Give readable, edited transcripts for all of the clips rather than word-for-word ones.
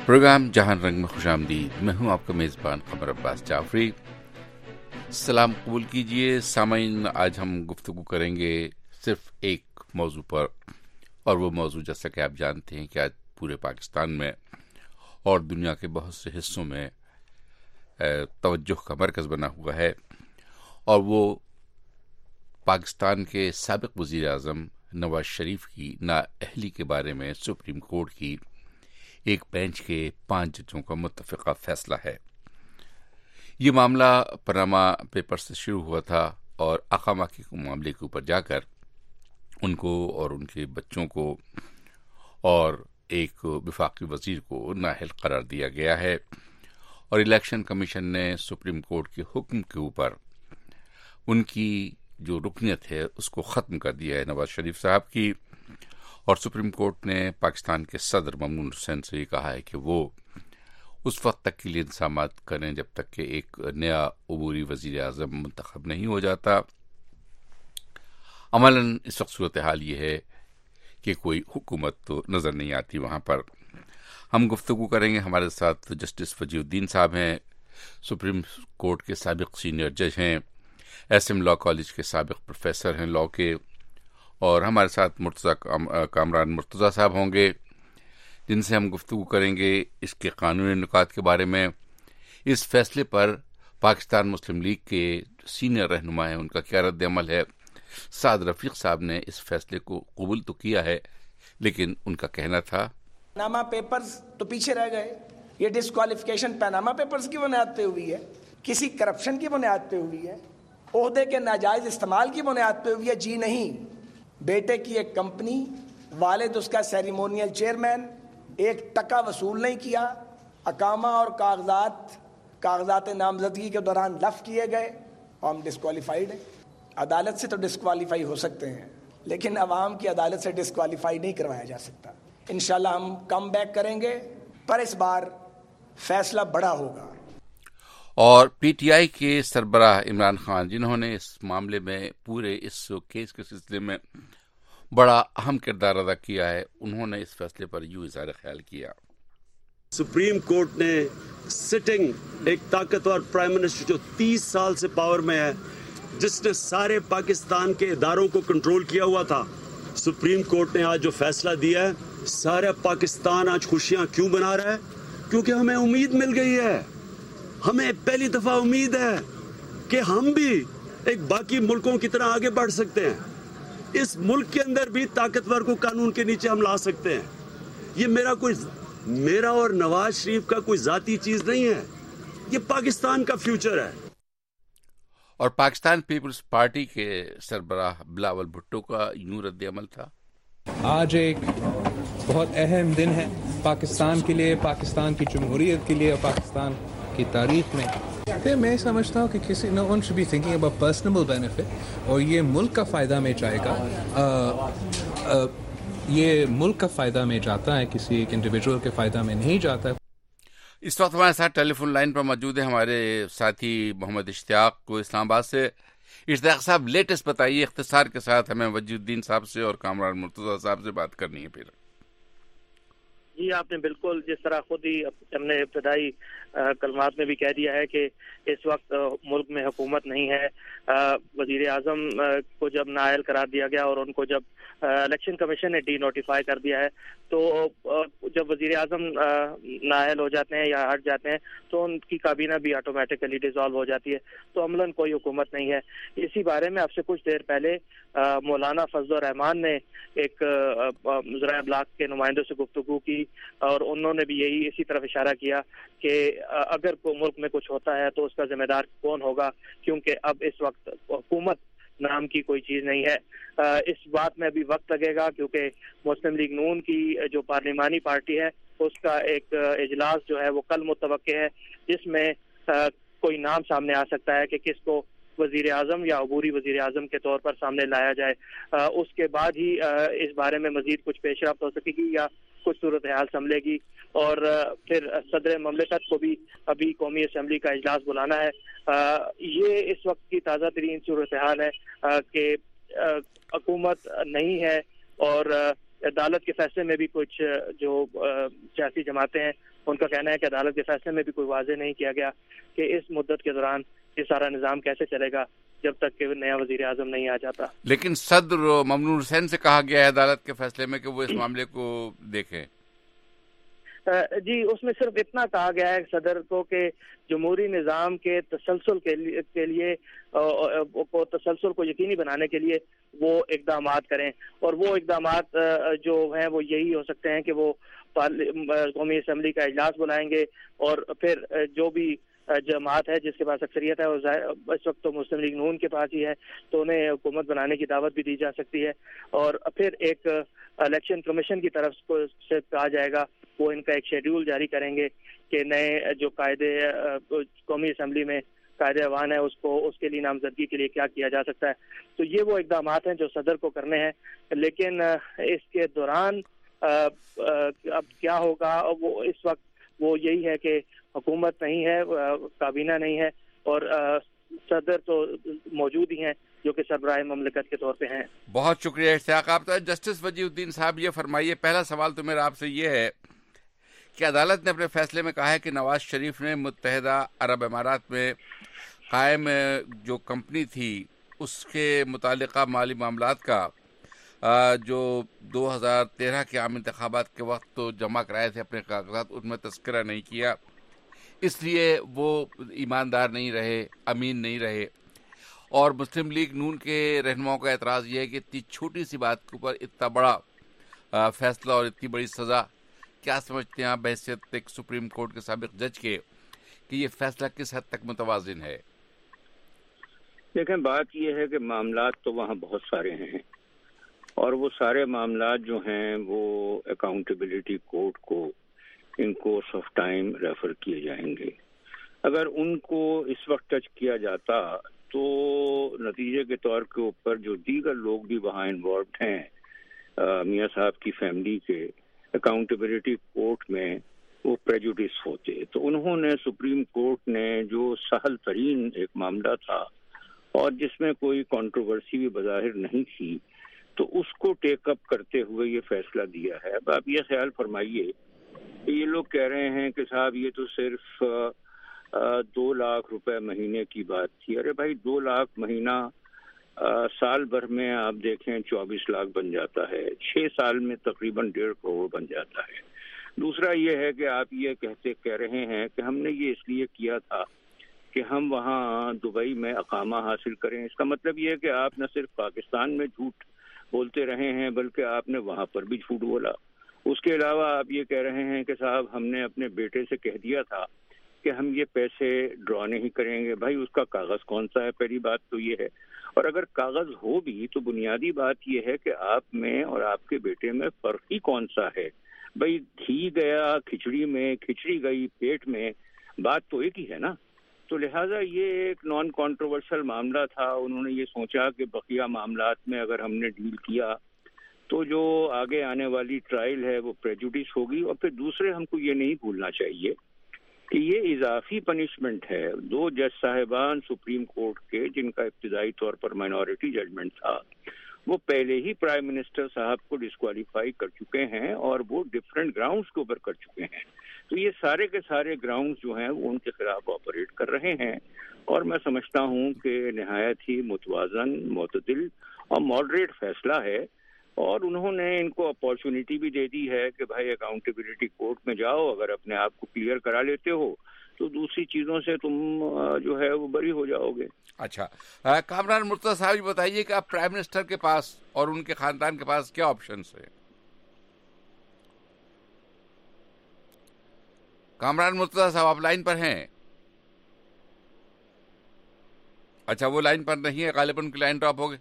Programme जहान रंग में खुशामदीद। मैं हूं आपका मेज़बान कमर अब्बास जाफरी। सलाम कबूल कीजिए सामीन। आज हम गुफ्तगू करेंगे सिर्फ एक मौजू पर, और वो मौजू जैसा कि आप जानते हैं कि आज पूरे पाकिस्तान में और दुनिया के बहुत से हिस्सों में तवज्जो का मरकज़ बना हुआ है, और वो पाकिस्तान के साबिक़ वज़ीर आज़म नवाज शरीफ की नाअहली के बारे में सुप्रीम कोर्ट की एक बेंच के 5 जजों का मुत्तफ़िक़ा फैसला है। ये मामला पनामा पेपर से शुरू हुआ था और अकामा के मामले के ऊपर जाकर उनको और उनके बच्चों को और एक वफाकी वज़ीर को नाअहल करार दिया गया है, और इलेक्शन कमीशन ने सुप्रीम कोर्ट के हुक्म के ऊपर उनकी जो रुकनियत है उसको ख़त्म कर दिया है नवाज शरीफ साहब की। और सुप्रीम कोर्ट ने पाकिस्तान के सदर ममनून हुसैन से ये कहा है कि वो उस वक्त तक के लिए इंतजामात करें जब तक कि एक नया अबूरी वज़ीर आज़म मुंतखब नहीं हो जाता। अमलन इस वक्त सूरत हाल ये है कि कोई हुकूमत तो नज़र नहीं आती वहाँ पर। हम गुफ्तगू करेंगे, हमारे साथ जस्टिस फजीउद्दीन साहब हैं, सुप्रीम कोर्ट के साबिक़ सीनियर जज हैं, एसएम लॉ कॉलेज के साबिक़ प्रोफेसर हैं लॉ के, और हमारे साथ कामरान मुर्तज़ा साहब होंगे जिनसे हम गुफ्तगू करेंगे इसके कानूनी नुकात के बारे में। इस फैसले पर पाकिस्तान मुस्लिम लीग के सीनियर रहनुमा हैं, उनका क्या रद्द अमल है। साद रफीक साहब ने इस फैसले को कबूल तो किया है, लेकिन उनका कहना था पनामा पेपर्स तो पीछे रह गए। ये डिस्क्वालिफिकेशन पनामा पेपर्स की बुनियाद पे हुई है, किसी करप्शन की बुनियाद पे हुई है, ओहदे के नाजायज इस्तेमाल की बुनियाद पे हुई है? जी नहीं। बेटे की एक कंपनी, वालिद उसका सेरेमोनियल चेयरमैन, एक टका वसूल नहीं किया, अकामा और कागजात नामजदगी के दौरान लफ किए गए और हम डिस्क्वालीफाइड हैं। अदालत से तो डिस्क्वालीफाई हो सकते हैं, लेकिन अवाम की अदालत से डिस्क्वालीफाई नहीं करवाया जा सकता। इंशाल्लाह हम कम बैक करेंगे, पर इस बार फैसला बड़ा होगा। और पीटीआई के सरबराह इमरान खान, जिन्होंने इस मामले में पूरे इस केस के सिलसिले में बड़ा अहम किरदार अदा किया है, उन्होंने इस फैसले पर यूं इज़हार ख्याल किया। सुप्रीम कोर्ट ने सिटिंग एक ताकतवर प्राइम मिनिस्टर जो 30 साल से पावर में है, जिसने सारे पाकिस्तान के इदारों को कंट्रोल किया हुआ था, सुप्रीम कोर्ट ने आज जो फैसला दिया है, सारा पाकिस्तान आज खुशियां क्यों मना रहा है? क्योंकि हमें उम्मीद मिल गई है। हमें पहली दफा उम्मीद है कि हम भी एक बाकी मुल्कों की तरह आगे बढ़ सकते हैं। इस मुल्क के अंदर भी ताकतवर को कानून के नीचे हम ला सकते हैं। ये मेरा और नवाज शरीफ का कोई जाती चीज नहीं है, ये पाकिस्तान का फ्यूचर है। और पाकिस्तान पीपल्स पार्टी के सरबराह बिलावल भुट्टो का यूं रद्द अमल था। आज एक बहुत अहम दिन है पाकिस्तान के लिए, पाकिस्तान की जमहूरियत के लिए, पाकिस्तान की तारीख में। फिर मैं समझता हूँ कि किसी no one should be thinking about personal benefit, और ये मुल्क का फ़ायदा में जाएगा। ये मुल्क का फ़ायदा में जाता है, किसी एक इंडिविजुअल के फ़ायदा में नहीं जाता है। इस वक्त हमारे साथ टेलीफोन लाइन पर मौजूद है हमारे साथी मोहम्मद इश्तियाक को इस्लामाबाद से। इश्तियाक साहब, लेटेस्ट बताइए इख्तिसार के साथ। हमें वजीउद्दीन साहब से और कामरान मुर्तज़ा साहब से बात करनी है। फिर जी, आपने बिल्कुल जिस तरह खुद ही हमने इब्तदाई कलमात में भी कह दिया है कि इस वक्त मुल्क में हुकूमत नहीं है। वजीर आज़म को जब नाअहल करार दिया गया और उनको जब इलेक्शन कमीशन ने डी नोटिफाई कर दिया है, तो जब वजीर आज़म नाअहल हो जाते हैं या हट जाते हैं तो उनकी काबीना भी ऑटोमेटिकली डिसॉल्व हो जाती है, तो अमलन कोई हुकूमत नहीं है। इसी बारे में आपसे कुछ देर पहले मौलाना फजल रहमान ने एक ज़राए ब्लाक के नुमाइंदों से गुफ्तगू की, और उन्होंने भी इसी तरफ इशारा किया कि अगर मुल्क में कुछ होता है तो उसका जिम्मेदार कौन होगा, क्योंकि अब इस वक्त हुकूमत नाम की कोई चीज़ नहीं है। इस बात में अभी वक्त लगेगा, क्योंकि मुस्लिम लीग नून की जो पार्लिमानी पार्टी है उसका एक इजलास जो है वो कल मुतवक्के है, जिसमें कोई नाम सामने आ सकता है कि किसको वजीर आज़म या अबूरी वजीर आज़म के तौर पर सामने लाया जाए। उसके बाद ही इस बारे में मजीद कुछ पेशरफ्त हो सकेगी या कुछ सूरत हाल संभलेगी, और फिर सदर ममलिकत को भी अभी कौमी असम्बली का इजलास बुलाना है। ये इस वक्त की ताज़ा तरीन सूरत हाल है कि हुकूमत नहीं है, और अदालत के फैसले में भी कुछ जो सियासी जमातें हैं ان کا کہنا ہے کہ عدالت کے فیصلے میں بھی کوئی واضح نہیں کیا گیا کہ اس مدت کے دوران یہ سارا نظام کیسے چلے گا جب تک کہ نیا وزیر اعظم نہیں آ جاتا. لیکن صدر ممنون حسین سے کہا گیا ہے عدالت کے فیصلے میں کہ وہ اس معاملے کو دیکھیں. جی اس میں صرف اتنا کہا گیا ہے صدر کو کہ جمہوری نظام کے تسلسل کے لیے تسلسل کو یقینی بنانے کے لیے وہ اقدامات کریں, اور وہ اقدامات جو ہیں وہ یہی ہو سکتے ہیں کہ وہ قومی اسمبلی کا اجلاس بلائیں گے, اور پھر جو بھی جماعت ہے جس کے پاس اکثریت ہے اس وقت تو مسلم لیگ نون کے پاس ہی ہے, تو انہیں حکومت بنانے کی دعوت بھی دی جا سکتی ہے, اور پھر ایک الیکشن کمیشن کی طرف سے کہا جائے گا وہ ان کا ایک شیڈیول جاری کریں گے کہ نئے جو قاعدے قومی اسمبلی میں قائد ایوان ہے اس کے لیے نامزدگی کے لیے کیا کیا جا سکتا ہے. تو یہ وہ اقدامات ہیں جو صدر کو کرنے ہیں, لیکن اس کے دوران اب کیا ہوگا وہ اس وقت وہ یہی ہے کہ حکومت نہیں ہے, کابینہ نہیں ہے, اور صدر تو موجود ہی ہیں جو کہ سربراہ مملکت کے طور پہ ہیں. بہت شکریہ اشتیاق. آپ تو جسٹس وجیہ الدین صاحب یہ فرمائیے, پہلا سوال تو میرا آپ سے یہ ہے کہ عدالت نے اپنے فیصلے میں کہا ہے کہ نواز شریف نے متحدہ عرب امارات میں قائم جو کمپنی تھی اس کے متعلقہ مالی معاملات کا جو 2013 کے عام انتخابات کے وقت تو جمع کرائے تھے اپنے کاغذات, ان میں تذکرہ نہیں کیا, اس لیے وہ ایماندار نہیں رہے, امین نہیں رہے. اور مسلم لیگ نون کے رہنماؤں کا اعتراض یہ ہے کہ اتنی چھوٹی سی بات کے اوپر اتنا بڑا فیصلہ اور اتنی بڑی سزا. کیا سمجھتے ہیں آپ بحیثیت ایک سپریم کورٹ کے سابق جج کے کہ یہ فیصلہ کس حد تک متوازن ہے؟ دیکھیں, بات یہ ہے کہ معاملات تو وہاں بہت سارے ہیں, اور وہ سارے معاملات جو ہیں وہ اکاؤنٹیبلٹی کورٹ کو in course of time refer کیے جائیں گے. اگر ان کو اس وقت ٹچ کیا جاتا تو نتیجے کے طور کے اوپر جو دیگر لوگ بھی وہاں انوالوڈ ہیں, میاں صاحب کی فیملی کے, اکاؤنٹیبلٹی کورٹ میں وہ پریجوڈس ہوتے. تو انہوں نے سپریم کورٹ نے جو سہل ترین ایک معاملہ تھا اور جس میں کوئی کنٹروورسی بھی بظاہر نہیں تھی, تو اس کو ٹیک اپ کرتے ہوئے یہ فیصلہ دیا ہے. اب آپ یہ خیال فرمائیے کہ یہ لوگ کہہ رہے ہیں کہ صاحب یہ تو صرف 2 لاکھ روپے مہینے کی بات تھی. ارے بھائی 2 لاکھ مہینہ سال بھر میں آپ دیکھیں 24 لاکھ بن جاتا ہے, 6 سال میں تقریباً 1.5 کروڑ بن جاتا ہے. دوسرا یہ ہے کہ آپ یہ کہہ رہے ہیں کہ ہم نے یہ اس لیے کیا تھا کہ ہم وہاں دبئی میں اقامہ حاصل کریں. اس کا مطلب یہ ہے کہ آپ نہ صرف پاکستان میں جھوٹ بولتے رہے ہیں بلکہ آپ نے وہاں پر بھی جھوٹ بولا. اس کے علاوہ آپ یہ کہہ رہے ہیں کہ صاحب ہم نے اپنے بیٹے سے کہہ دیا تھا کہ ہم یہ پیسے ڈرا نہیں کریں گے. بھائی اس کا کاغذ کون سا ہے؟ پہلی بات تو یہ ہے. اور اگر کاغذ ہو بھی تو بنیادی بات یہ ہے کہ آپ میں اور آپ کے بیٹے میں فرق ہی کون سا ہے؟ بھائی گھی گیا کھچڑی میں, کھچڑی گئی پیٹ میں, بات تو ایک ہی ہے نا. تو لہٰذا یہ ایک نان کانٹروورشل معاملہ تھا. انہوں نے یہ سوچا کہ بقیہ معاملات میں اگر ہم نے ڈیل کیا تو جو آگے آنے والی ٹرائل ہے وہ پریجوڈس ہوگی. اور پھر دوسرے ہم کو یہ نہیں بھولنا چاہیے کہ یہ اضافی پنشمنٹ ہے. 2 جج صاحبان سپریم کورٹ کے جن کا ابتدائی طور پر مائنورٹی ججمنٹ تھا, وہ پہلے ہی پرائم منسٹر صاحب کو ڈسکوالیفائی کر چکے ہیں, اور وہ ڈفرینٹ گراؤنڈز کے اوپر کر چکے ہیں. تو یہ سارے کے سارے گراؤنڈز جو ہیں وہ ان کے خلاف آپریٹ کر رہے ہیں, اور میں سمجھتا ہوں کہ نہایت ہی متوازن, معتدل اور ماڈریٹ فیصلہ ہے. اور انہوں نے ان کو اپارچونیٹی بھی دے دی ہے کہ بھائی اکاؤنٹیبلٹی کورٹ میں جاؤ, اگر اپنے آپ کو کلیئر کرا لیتے ہو تو دوسری چیزوں سے تم جو ہے وہ بری ہو جاؤ گے. اچھا, کامران مرتضیٰ صاحب یہ بتائیے کہ اب پرائم منسٹر کے پاس اور ان کے خاندان کے پاس کیا آپشنس ہیں؟ کامران مرتضیٰ صاحب آپ لائن پر ہیں؟ اچھا, وہ لائن پر نہیں ہے, غالباً ان کی لائن ڈراپ ہو گئی.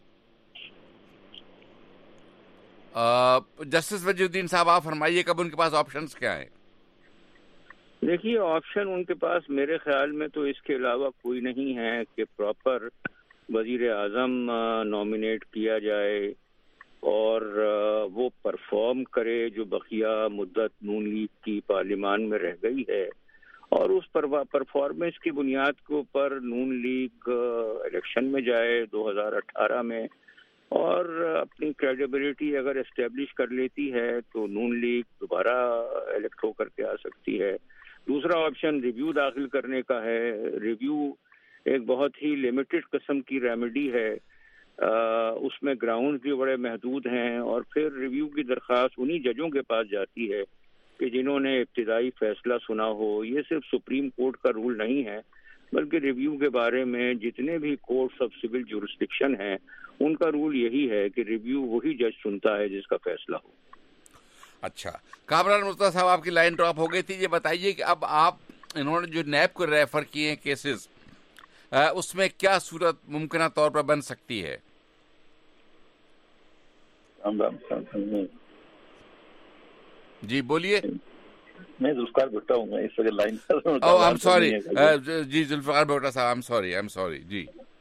جسٹس وجیہ الدین صاحب آپ فرمائیے کب ان کے پاس آپشنز کیا ہیں؟ دیکھیے, آپشن ان کے پاس میرے خیال میں تو اس کے علاوہ کوئی نہیں ہے کہ پراپر وزیر اعظم نامینیٹ کیا جائے اور وہ پرفارم کرے جو بقیہ مدت نون لیگ کی پارلیمان میں رہ گئی ہے, اور اس پرفارمنس کی بنیاد کے اوپر نون لیگ الیکشن میں جائے 2018 میں, اور اپنی کریڈیبلٹی اگر اسٹیبلش کر لیتی ہے تو نون لیگ دوبارہ الیکٹ ہو کر کے آ سکتی ہے. دوسرا آپشن ریویو داخل کرنے کا ہے. ریویو ایک بہت ہی لمیٹڈ قسم کی ریمیڈی ہے, اس میں گراؤنڈ بھی بڑے محدود ہیں, اور پھر ریویو کی درخواست انہی ججوں کے پاس جاتی ہے کہ جنہوں نے ابتدائی فیصلہ سنا ہو. یہ صرف سپریم کورٹ کا رول نہیں ہے, بلکہ ریویو کے بارے میں جتنے بھی کورٹس آف سول جورسڈکشن ہیں ان کا رول یہی ہے کہ ریویو وہی جج سنتا ہے جس کا فیصلہ ہو. اچھا, کامران مرتضیٰ صاحب آپ کی لائن ڈراپ ہو گئی تھی. یہ بتائیے کہ اب آپ انہوں نے جو نیب کو ریفر کیے ہیں کیسز, اس میں کیا صورت ممکنہ طور پر بن سکتی ہے؟ جی بولیے. میں ذوالفقار بھٹا ہوں, میں اس وقت لائن پر ہوں. I'm sorry. جی ذوالفقار بھٹا صاحب, آئی ایم سوری. جی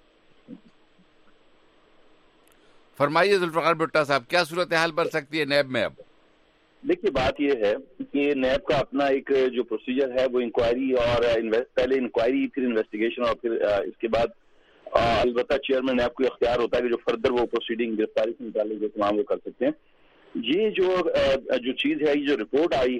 فرمائیے ذوالفقار بھٹا صاحب, کیا صورتحال بن سکتی ہے نیب میں اب؟ دیکھیے بات یہ ہے کہ نیب کا اپنا ایک جو پروسیجر ہے وہ انکوائری, اور پہلے انکوائری پھر انویسٹیگیشن, اور پھر اس کے بعد البتہ چیئرمین نیب کو اختیار ہوتا ہے کہ جو فردر وہ پروسیڈنگ گرفتاری سے متعلق جو تمام وہ کر سکتے ہیں. یہ جو چیز ہے, یہ جو رپورٹ آئی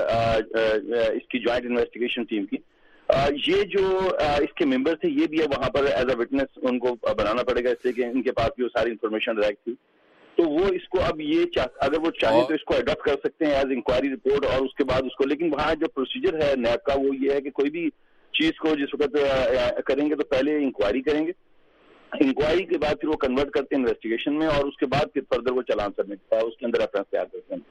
ہے اس کی جوائنٹ انویسٹیگیشن ٹیم کی, یہ جو اس کے ممبر تھے یہ بھی ہے وہاں پر ایز اے وٹنس ان کو بنانا پڑے گا, اس سے کہ ان کے پاس بھی وہ ساری انفارمیشن ڈائریکٹ تھی. تو وہ اس کو اب یہ اگر وہ چاہیں تو اس کو اڈاپٹ کر سکتے ہیں ایز انکوائری رپورٹ, اور اس کے بعد اس کو, لیکن وہاں جو پروسیجر ہے نیب کا وہ یہ ہے کہ کوئی بھی چیز کو جس وقت کریں گے تو پہلے انکوائری کریں گے, انکوائری کے بعد پھر وہ کنورٹ کرتے ہیں انویسٹیگیشن میں, اور اس کے بعد پھر فردر وہ چلان سبمٹ اس کے اندر ریفرنس تیار کرتے ہیں.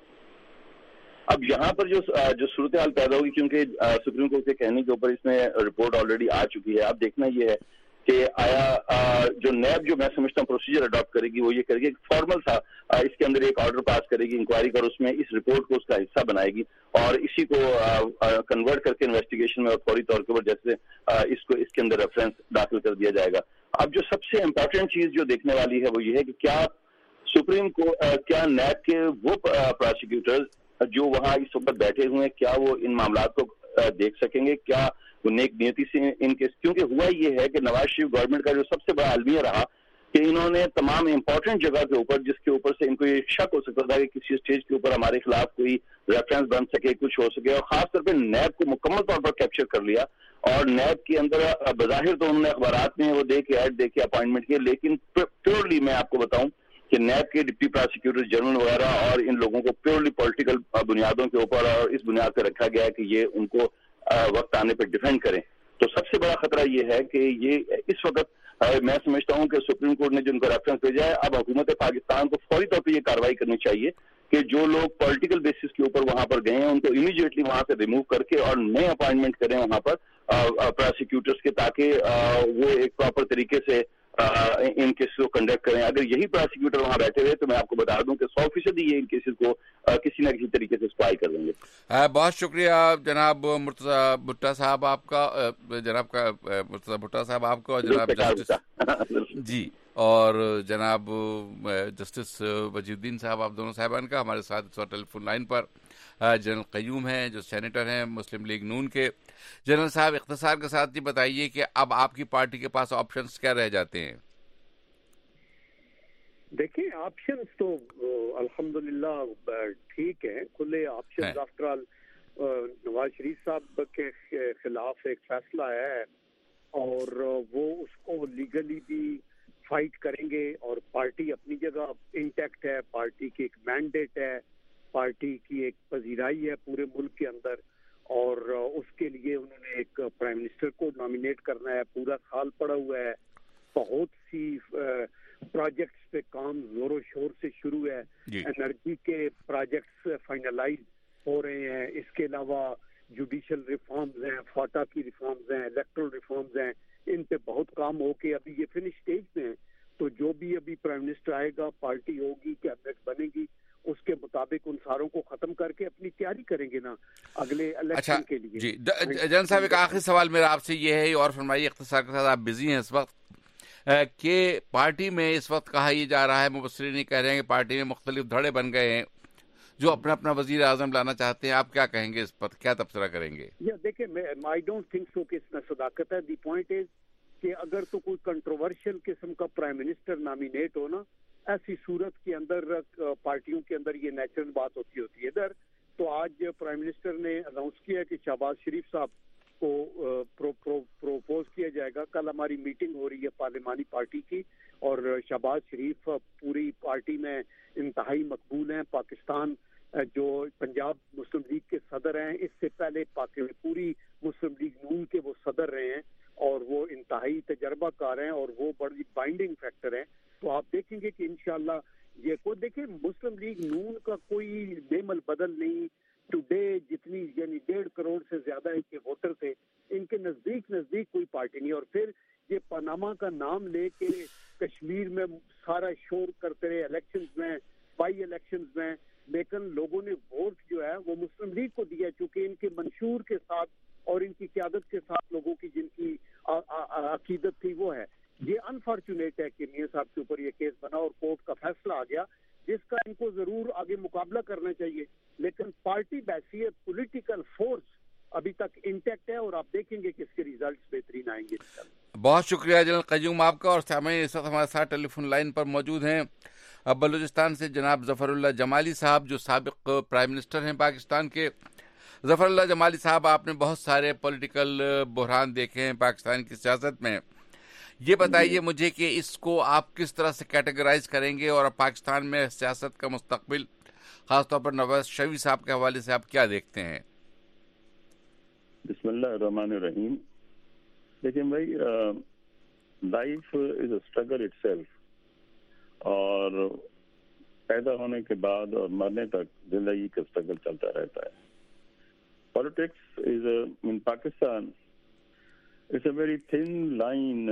اب یہاں پر جو صورتحال پیدا ہوگی, کیونکہ سپریم کورٹ کے کہنے کے اوپر اس میں رپورٹ آلریڈی آ چکی ہے, اب دیکھنا یہ ہے کہ آیا جو نیب جو میں سمجھتا ہوں پروسیجر اڈاپٹ کرے گی وہ یہ کرے گی, ایک فارمل تھا اس کے اندر ایک آرڈر پاس کرے گی انکوائری کا, اور اس میں اس رپورٹ کو اس کا حصہ بنائے گی, اور اسی کو کنورٹ کر کے انویسٹیگیشن میں اور فوری طور کے اوپر جیسے اس کے اندر ریفرنس داخل کر دیا جائے گا. اب جو سب سے امپورٹنٹ چیز جو دیکھنے والی ہے وہ یہ ہے کہ کیا سپریم کو کیا نیب کے وہ پروسیکیوٹرز جو وہاں اس وقت بیٹھے ہوئے ہیں کیا وہ ان معاملات کو دیکھ سکیں گے, کیا وہ نیک نیتی سے ان کے, کیونکہ ہوا یہ ہے کہ نواز شریف گورنمنٹ کا جو سب سے بڑا المیہ رہا کہ انہوں نے تمام امپورٹنٹ جگہ کے اوپر جس کے اوپر سے ان کو یہ شک ہو سکتا تھا کہ کسی اسٹیج کے اوپر ہمارے خلاف کوئی ریفرنس بن سکے, کچھ ہو سکے, اور خاص طور پہ نیب کو مکمل طور پر کیپچر کر لیا, اور نیب کے اندر بظاہر تو انہوں نے اخبارات میں وہ دے کے ایڈ دے کے اپوائنٹمنٹ کیے, لیکن پیورلی میں آپ کو بتاؤں کہ نیب کے ڈپٹی پروسیکیوٹر جنرل وغیرہ اور ان لوگوں کو پیورلی پولیٹیکل بنیادوں کے اوپر اور اس بنیاد پہ رکھا گیا ہے کہ یہ ان کو وقت آنے پہ ڈیفینڈ کریں. تو سب سے بڑا خطرہ یہ ہے کہ یہ اس وقت میں سمجھتا ہوں کہ سپریم کورٹ نے جن کو ریفرنس بھیجا ہے, اب حکومت پاکستان کو فوری طور پہ یہ کارروائی کرنی چاہیے کہ جو لوگ پولیٹیکل بیسس کے اوپر وہاں پر گئے ہیں ان کو امیڈیٹلی وہاں سے ریموو کر کے اور نئے اپوائنٹمنٹ کریں وہاں پر پروسیکیوٹرز کے, تاکہ وہ ایک پراپر طریقے سے ان کیسز کو کنڈکٹ کریں. اگر یہی پروسیکیوٹر وہاں بیٹھے ہوئے تو میں آپ کو بتا دوں کہ 100% یہ ان کیسز کو کسی نہ کسی طریقے سے اسپائی کر دیں گے. بہت شکریہ جناب مرتضیٰ بھٹا صاحب آپ کا, جناب مرتضیٰ بھٹا صاحب آپ کا, اور جناب جی اور جناب جسٹس وجیہ الدین صاحب, آپ دونوں صاحبان کا. ہمارے ساتھ اس وقت ٹیلی فون لائن پر جنرل قیوم ہیں جو سینیٹر ہیں مسلم لیگ نون کے. جنرل صاحب اختصار کے ساتھ یہ بتائیے کہ اب آپ کی پارٹی کے پاس آپشنز کیا رہ جاتے ہیں؟ دیکھیں آپشنز تو الحمدللہ ٹھیک ہیں, کھلے options. After all Nawaz Sharif صاحب کے خلاف ایک فیصلہ ہے اور وہ اس کو لیگلی بھی فائٹ کریں گے, اور پارٹی اپنی جگہ انٹیکٹ ہے, پارٹی کی ایک مینڈیٹ ہے, پارٹی کی ایک پذیرائی ہے پورے ملک کے اندر, اور اس کے لیے انہوں نے ایک پرائم منسٹر کو نامینیٹ کرنا ہے. پورا سال پڑا ہوا ہے, بہت سی پروجیکٹس پہ کام زور و شور سے شروع ہے, انرجی کے پروجیکٹس فائنلائز ہو رہے ہیں, اس کے علاوہ جوڈیشل ریفارمز ہیں, فاٹا کی ریفارمز ہیں, الیکٹرل ریفارمز ہیں, ان پہ بہت کام ہو کے ابھی یہ فنش اسٹیج میں ہیں. تو جو بھی ابھی پرائم منسٹر آئے گا, پارٹی ہوگی, کیبنٹ بنے گی, اس کے مطابق ان ساروں کو ختم کر کے اپنی تیاری کریں گے نا اگلے الیکشن کے لیے. جی جنرل صاحب ایک آخری سوال میرا آپ سے یہ ہے, اور فرمائیے اختصار کے ساتھ, آپ بزی ہیں اس وقت, کہ پارٹی میں اس وقت کہا یہ جا رہا ہے, مبصرین کہہ رہے ہیں کہ پارٹی میں مختلف دھڑے بن گئے ہیں جو اپنا اپنا وزیر اعظم لانا چاہتے ہیں, آپ کیا کہیں گے اس پر, کیا تبصرہ کریں گے؟ دیکھیں آئی ڈونٹ تھنک سو کہ اس میں صداقت ہے. دی پوائنٹ از کہ اگر تو کوئی کنٹروورشل قسم کا پرائم منسٹر نامینیٹ ہو نا, ایسی صورت کے اندر پارٹیوں کے اندر یہ نیچرل بات ہوتی ہے. ادھر تو آج پرائم منسٹر نے اناؤنس کیا کہ شہباز شریف صاحب کو پروپوز کیا جائے گا. کل ہماری میٹنگ ہو رہی ہے پارلیمانی پارٹی کی, اور شہباز شریف پوری پارٹی میں انتہائی مقبول ہیں. پاکستان جو پنجاب مسلم لیگ کے صدر ہیں, اس سے پہلے پوری مسلم لیگ نون کے وہ صدر رہے ہیں, اور وہ انتہائی تجربہ کار ہیں, اور وہ بڑی بائنڈنگ فیکٹر ہیں. تو آپ دیکھیں گے کہ انشاءاللہ یہ کوئی دیکھیں مسلم لیگ نون کا کوئی نعم البدل نہیں. ٹوڈے جتنی یعنی 1.5 کروڑ سے زیادہ ان کے ووٹر تھے, ان کے نزدیک کوئی پارٹی نہیں. اور پھر یہ پاناما کا نام لے کے کشمیر میں سارا شور کرتے رہے الیکشنز میں, بائی الیکشنز میں, لیکن لوگوں نے ووٹ جو ہے وہ مسلم لیگ کو دیا, چونکہ ان کے منشور کے ساتھ اور ان کی قیادت کے ساتھ لوگوں کی جن کی عقیدت تھی وہ ہے. یہ انفارچونیٹ ہے کہ میاں صاحب کے اوپر یہ کیس بنا اور کورٹ کا فیصلہ آ گیا, جس کا ان کو ضرور آگے مقابلہ کرنا چاہیے. لیکن پارٹی بحیثیت پولیٹیکل فورس ابھی تک انٹیکٹ ہے, اور آپ دیکھیں گے کہ اس کے ریزلٹس بہترین آئیں گے. بہت شکریہ جنرل قیوم آپ کا. اور سامعین اس وقت ہمارے ساتھ ٹیلی فون لائن پر موجود ہیں بلوچستان سے جناب ظفر اللہ جمالی صاحب, جو سابق پرائم منسٹر ہیں پاکستان کے. ظفر اللہ جمالی صاحب, آپ نے بہت سارے پولیٹیکل بحران دیکھے ہیں پاکستان کی سیاست میں. یہ بتائیے مجھے کہ اس کو آپ کس طرح سے کیٹیگرائز کریں گے, اور پاکستان میں سیاست کا مستقبل خاص طور پر نواز شریف صاحب کے حوالے سے آپ کیا دیکھتے ہیں؟ بسم اللہ الرحمن الرحیم. دیکھیں بھائی, life is a struggle itself, اور پیدا ہونے کے بعد اور مرنے تک زندگی کا اسٹرگل چلتا رہتا ہے. Politics is in Pakistan it's a very thin line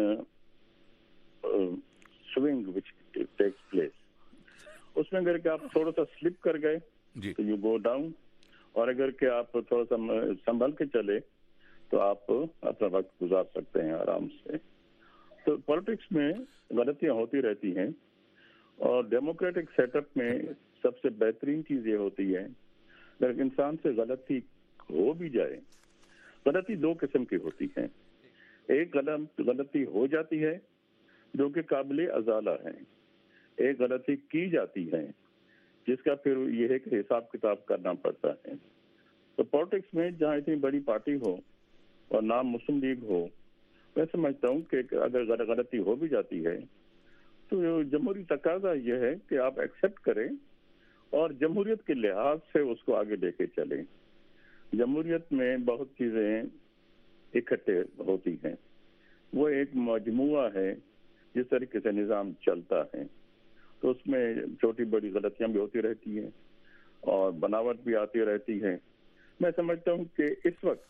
swing which takes place. اس میں اگر کہ آپ تھوڑا سا سلپ کر گئے تو یو گو ڈاؤن, اور اگر کہ آپ تھوڑا سا سنبھل کے چلے تو آپ اپنا وقت گزار سکتے ہیں آرام سے. تو پالیٹکس میں غلطیاں ہوتی رہتی ہیں, اور ڈیموکریٹک سیٹ اپ میں سب سے بہترین چیز یہ ہوتی ہے اگر انسان سے غلطی ہو بھی جائے. غلطی 2 قسم کی ہوتی ہیں. ایک غلطی ہو جاتی ہے جو کہ قابل ازالہ ہے, ایک غلطی کی جاتی ہے جس کا پھر یہ ہے کہ حساب کتاب کرنا پڑتا ہے. تو پالیٹکس میں جہاں اتنی بڑی پارٹی ہو اور نام مسلم لیگ ہو, میں سمجھتا ہوں کہ اگر غلطی ہو بھی جاتی ہے تو جمہوری تقاضا یہ ہے کہ آپ ایکسیپٹ کریں اور جمہوریت کے لحاظ سے اس کو آگے لے کے چلیں. جمہوریت میں بہت چیزیں اکٹھے ہوتی ہیں, وہ ایک مجموعہ ہے جس طریقے سے نظام چلتا ہے. تو اس میں چھوٹی بڑی غلطیاں بھی ہوتی رہتی ہیں اور بناوٹ بھی آتی رہتی ہے. میں سمجھتا ہوں کہ اس وقت